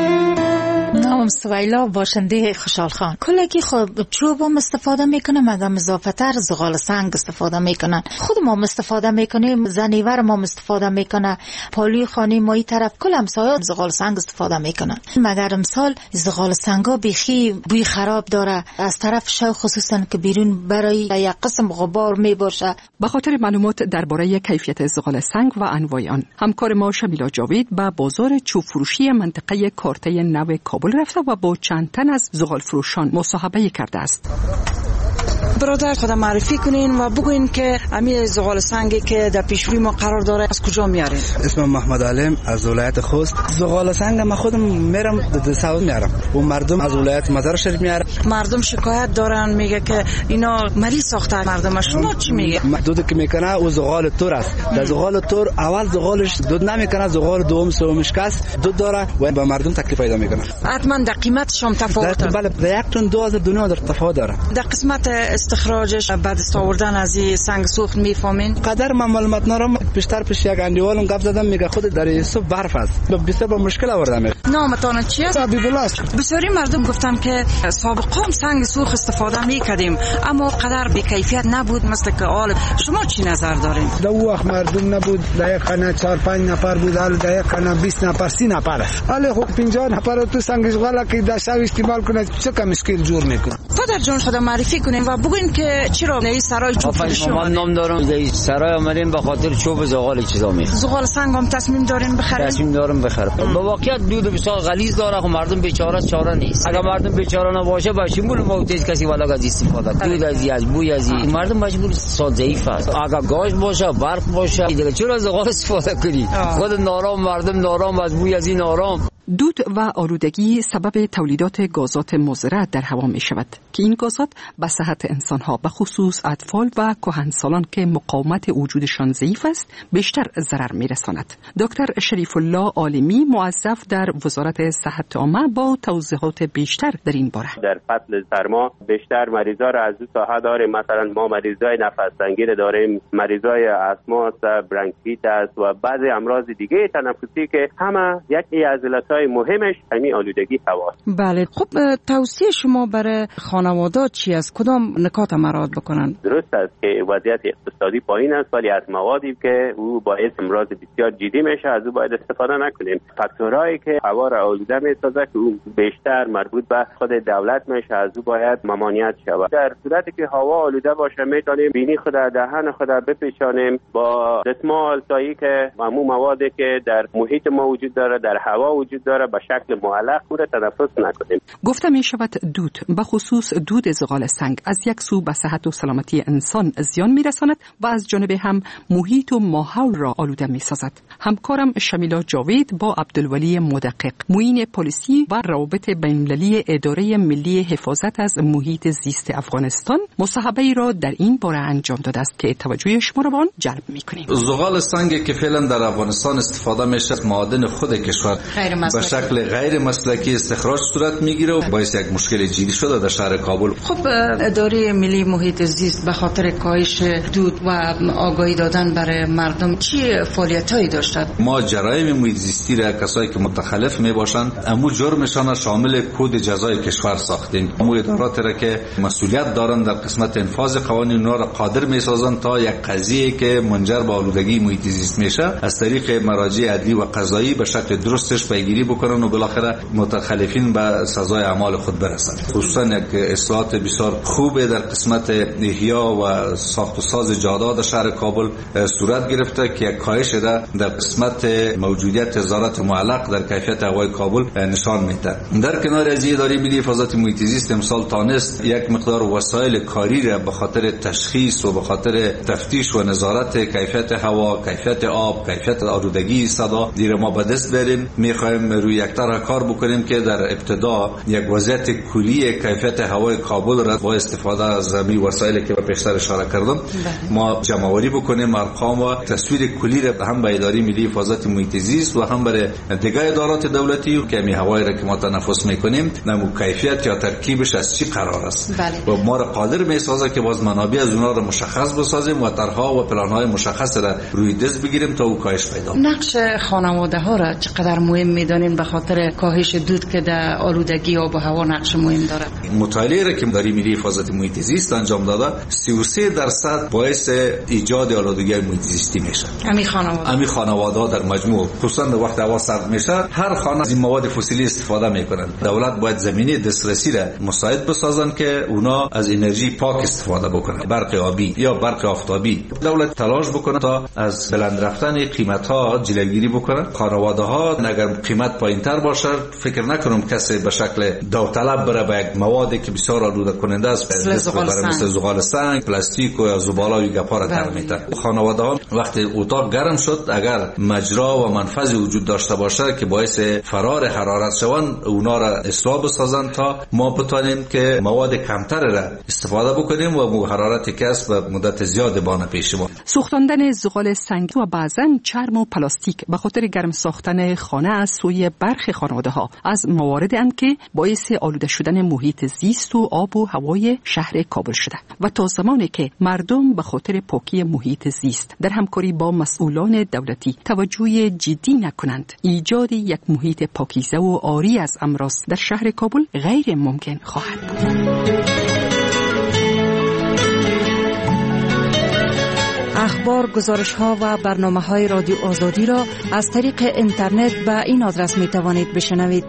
نام سویلا، باشنده خوشحال خان. کلکی خب چوب هم استفاده میکنم، مدام اضافه تر زغال سنگ استفاده میکنن. خود ما استفاده میکنیم، زنیور ما استفاده میکنه، پالوی خانه ما این طرف کل همسایه زغال سنگ استفاده میکنن. مگر امسال زغال سنگا بیخی بوی خراب داره، از طرف شو خصوصا که بیرون برای یک قسم غبار میباشه. به خاطر معلومات درباره کیفیت زغال سنگ و انواع آن، همکار ما شمیلا جاوید به بازار چوب فروشی منطقه کارته نو کابل رفته و با چند تن از زغال فروشان مصاحبه کرده است. برادر خودم معرفی کنین و بگوین که امی زغال سنگی که در پیشروی ما قرار داره از کجا میارین؟ اسمم محمد علیم از ولایت خوست. زغال سنگ ما خودم میرم دساوت میارم و مردم از ولایت مزار شریف میارن. مردم شکایت دارن، میگه که اینا مریض ساخته مردم. شما چی میگه؟ دود که میکنه او زغال تور است. در زغال تور اول زغالش دود نمیکنه، زغال دوم سومش کس دود داره و به مردم تکلیف پیدا میکنه. حتما در قیمتش هم تفاوت داره. بله، یک تن 2200 تفاوت داره. در قسمت استخراجش بعد از آوردن از این سنگ سوخت میفهمین؟ قدر من معلومات ندارم. پیشتر پیش یک اندیوالم گپ زدم، میگه خود در صبح برف است. بسیار با مشکل آوردم. نامتون چی است؟ حبیب الله است. بسیاری مردم گفتن که سابقا هم سنگ سوخت استفاده میکردیم اما قدر به کیفیت نبود مثل که حال. شما چی نظر دارین؟ در وقت مردم نبود، در یک خانه 4-5 نفر بود، حالا در یک خانه 20 نفر 30 نفر است. حالا خب 50 نفر تو سنگ زغال که در شب استعمال کنه چه کم مشکل جور میکنه. پدر جان خود معرفی کنین و بگوین که چرا نه سرای چوب فروشی من نام دارم در سرای آمدیم به خاطر چوب زغال چیزا می. زغال سنگ هم تصمیم دارین بخرین؟ تصمیم دارم بخرم. با واقعیت دود بسیار غلیظ داره، خب مردم بیچاره چاره نیست. اگر مردم بیچاره نباشه با شمول موتیز کسی والا از استفاده کنه. دود از بوی از مردم مجبور سال ضعیف است. اگر گاز باشه برق باشه دیگه چرا زغال استفاده کنی؟ خود نارام مردم نارام از بوی از این نارام. دود و آلودگی سبب تولیدات گازات مضر در هوا می شود که این گازات به صحت انسان ها به خصوص اطفال و کهنسالان که مقاومت وجودشان ضعیف است بیشتر ضرر می رساند. دکتر شریف الله عالمی موظف در وزارت صحت عامه با توضیحات بیشتر در این باره. در فصل سرما بیشتر مریضا را از دو ساحه داریم، مثلا ما مریضای نفس تنگی داریم، مریضای استما است، برانکیت است و بعضی امراض دیگه تنفسی که همه یکی از علتهای مهمش همین آلودگی هواست. بله، خب توصیه شما برای خانواده چی است؟ کدام نکات مراعات بکنن؟ درست است که وضعیت اقتصادی پایین است ولی از موادی که او باعث امراض بسیار جدی میشه از او باید استفاده نکنیم. فاکتورهایی که هوا را آلوده میسازه که او بیشتر مربوط به خود دولت میشه از او باید ممانعت شود. در صورتی که هوا آلوده باشه میتونیم بینی خود دهن خود بپیچانیم با دستمال تایی که همون موادی که در محیط ما وجود داره در هوا وجود داره به شکل معلق خود تنفس نکنیم. گفته می شود دود به خصوص دود زغال سنگ از یک سو به صحت و سلامتی انسان زیان می رساند و از جانب هم محیط و ماحول را آلوده می سازد. همکارم شمیلا جاوید با عبدالولی مدقق معین پلیسی و روابط بین‌المللی اداره ملی حفاظت از محیط زیست افغانستان مصاحبه را در این باره انجام داده است که توجه شما را به آن جلب می کنیم. زغال سنگ که فعلا در افغانستان استفاده میشه از معادن خود کشور به شکل غیر مسلکی استخراج صورت میگیره و باعث یک مشکل جدی شده در شهر کابل. خب اداره ملی محیط زیست به خاطر کاهش دود و آگاهی دادن برای مردم چی فعالیتایی داشتند؟ ما جرایم محیط زیستی را کسایی که متخلف میباشند امو جرمشان شامل کد جزای کشور ساختیم. امو ادارات را که مسئولیت دارند در قسمت انفاذ قوانین اونها را قادر میسازند تا یک قضیه که منجر به آلودگی محیط زیست میشه از طریق مراجع عدلی و قضایی به شکل درستش پیگیری بکنن و بالاخره متخلفین به سزای اعمال خود برسند. خصوصا یک اصلاحات بسیار خوب در قسمت احیا و ساخت و ساز جاده در شهر کابل صورت گرفته که یک کاهش در قسمت موجودیت وزارت معلق در کیفیت هوای کابل نشان میده. در کنار از اداره ملی حفاظت محیط زیست امسال تانست یک مقدار وسایل کاری را به خاطر تشخیص و به خاطر تفتیش و نظارت کیفیت هوا، کیفیت آب، کیفیت آلودگی صدا دیر ما به دست بریم. میخوایم روی یک طرح کار بکنیم که در ابتدا یک وضعیت کلی کیفیت هوای کابل را با استفاده از این وسایلی که به پیشتر اشاره کردم ما جمع‌آوری بکنیم، ارقام و تصویر کلی را هم به اداره ملی حفاظت محیط زیست و هم برای دیگر ادارات دولتی که می هوایی را که ما تنفس میکنیم نمو کیفیت یا ترکیبش از چی قرار است و ما را قادر میسازه که باز منابع از اونها را مشخص بسازیم و طرح‌ها و پلان‌های مشخص را روی دست بگیریم تا او کاهش پیدا کنه. نقش خانواده‌ها را چقدر مهم می‌دانین به خاطر کاهش دود که در آلودگی آب و هوا نقش مهم داره؟ مطالعه را که اداره ملی حفاظت محیط زیست انجام داده 33% باعث ایجاد آلودگی محیط زیستی میشه. همین خانواده‌ها در مجموع خصوصا وقت هوا سرد میشه هر خانه از این مواد فسیلی استفاده میکنن. دولت باید زمینه دسترسی را مساعد بسازن که اونا از انرژی پاک استفاده بکنن، برق آبی یا برق آفتابی. دولت تلاش بکنه تا از بلند رفتن قیمت‌ها جلوگیری بکنه. خانواده‌ها اگر قیمت پایین‌تر باشه فکر نکنم کسی به شکل داوطلب بره به یک موادی که بسیار آلوده کننده است مثل زغال سنگ، پلاستیک و یا زباله و گپا را ترمیته. خانواده‌ها وقتی اتاق گرم شد اگر مجرا و منفذی وجود داشته باشه که باعث فرار حرارت شوند اونا را اصلاح بسازن تا ما بتونیم که مواد کمتر را استفاده بکنیم و حرارت کسب به مدت زیاد بانه پیش ما. سوختاندن زغال سنگ و بعضن چرم و پلاستیک به خاطر گرم ساختن خانه از سوی برخی خانواده‌ها از مواردی اند که باعث آلوده شدن محیط زیست و آب و هوای شهر کابل شده و تا زمانی که مردم به خاطر پاکی محیط زیست در همکاری با مسئولان دولتی توجه جدی نکنند ایجاد یک محیط پاکیزه و عاری از امراض در شهر کابل غیر ممکن خواهد بود. اخبار، گزارش‌ها و برنامه‌های رادیو آزادی را از طریق اینترنت به این آدرس می‌توانید بشنوید: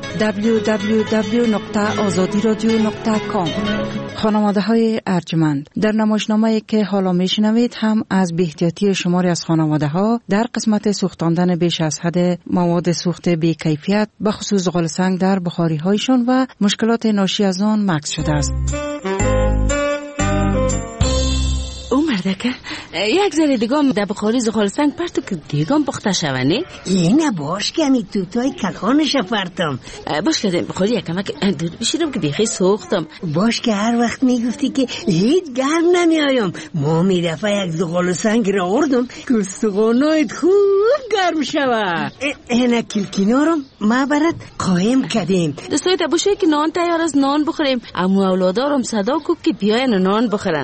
www.azadiradio.com. خانواده‌های ارجمند. در نمایشنامه‌ای که حالا می‌شنوید هم از بی‌احتیاطی شماری از خانواده‌ها در قسمت سوختاندن بیش از حد مواد سوخت بی‌کیفیت به خصوص زغال سنگ در بخاری‌هایشان و مشکلات ناشی از آن مکث شده است. مردکه یک ذره دیگم در بخاری زغال سنگ پرتو که دیگم پخته شونه اینه باش کمی توتای ککانش پرتم باش که بخاری یکمک دود بشیرم که دیگه سوختم. باش که هر وقت میگفتی که هیچ گرم نمیایم ما میرفه یک زغال سنگ را آوردم که استخوانایت خوب گرم شوه. اینه کلکینا رو ما برات قایم کردیم دستای باشه که نان تیار از نان بخوریم اما اولادارم صدا کو که بیاین نان بخورن.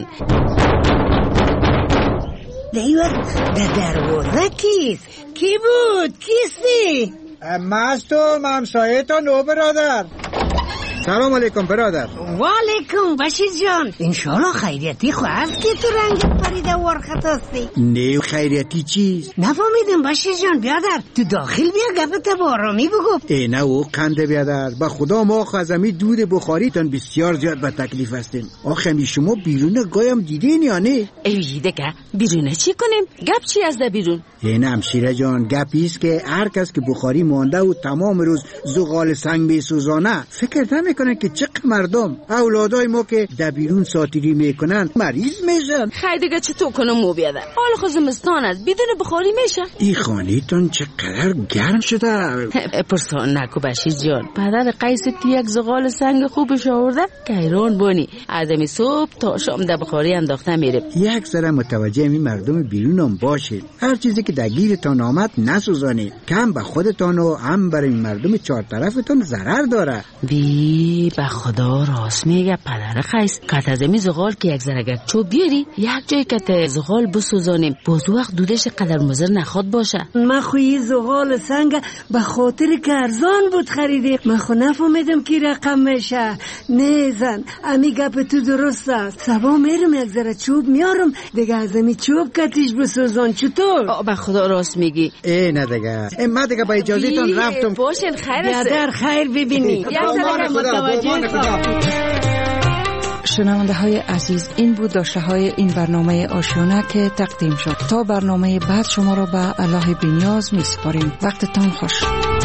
دیوار در دروازه کیست؟ کی بود؟ کیستی؟ مستم همسایه تا نو برادر. سلام علیکم برادر. و علیکم بشیر جان. انشالله خیریتی خواهد که تو رنگت پریده ورخت هستی. نه خیریتی چیست؟ نفهمیدم بشیر جان بیادر تو داخل بیا گپت با آرامی بگو. نه او قنده بیادر به خدا ما خزمی دود بخاری تان بسیار زیاد به تکلیف هستیم. آخه می شما بیرون گایم دیدین یا نه؟ ایده که بیرونه چی کنیم؟ گپ چی از ده بیرون؟ نه همشیره جان گپیست که هر کس که بخاری مانده و تمام روز زغال سنگ میسوزانه فکر نمیکنه که چه مردم اولادای ما که در بیرون ساتیری میکنن مریض میشن. خیلی دیگه چطور کنم مو بیادر حال خزمستان است بدون بخاری میشه. این خانیتون چقدر گرم شده. پرسان نکو بشیر جان پدر قیست یک زغال سنگ خوبش آورده که ایران بانی آدمی صبح تا شام در بخاری انداخته میره. یک ذره متوجه این مردم بیرونم باشید. هر چیزی که درگیرتان آمد نسوزانید. کم به خودتان و هم برای مردم چهار طرفتان ضرر داره. به خدا راست میگه پدر خیس کت از می زغال که یک ذره چوب بیاری یک جای کت زغال بسوزانیم باز وقت دودش قدر مضر نخواد باشه. من خوی زغال سنگ به خاطر که ارزان بود خریدیم. من خو نفهمیدم که رقم میشه. نه زن امی گپ تو درست است. سبا میرم یک ذره چوب میارم دیگه از امی چوب کتیش بسوزان. چطور؟ به خدا راست میگی. نه دیگه من دیگه با اجازه تان رفتم. باشین خیر است. بیادر خیر ببینی. یک ذره متوجه شنونده های عزیز، این بود داشته های این برنامه آشیانه که تقدیم شد. تا برنامه بعد شما را به الله بی‌نیاز می سپاریم. وقتتان خوش.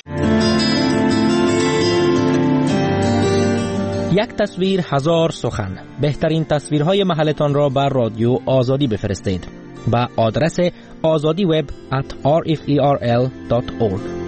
یک تصویر هزار سخن. بهترین تصویرهای محلتان را بر رادیو آزادی بفرستید. با آدرس azadiweb@rferl.org.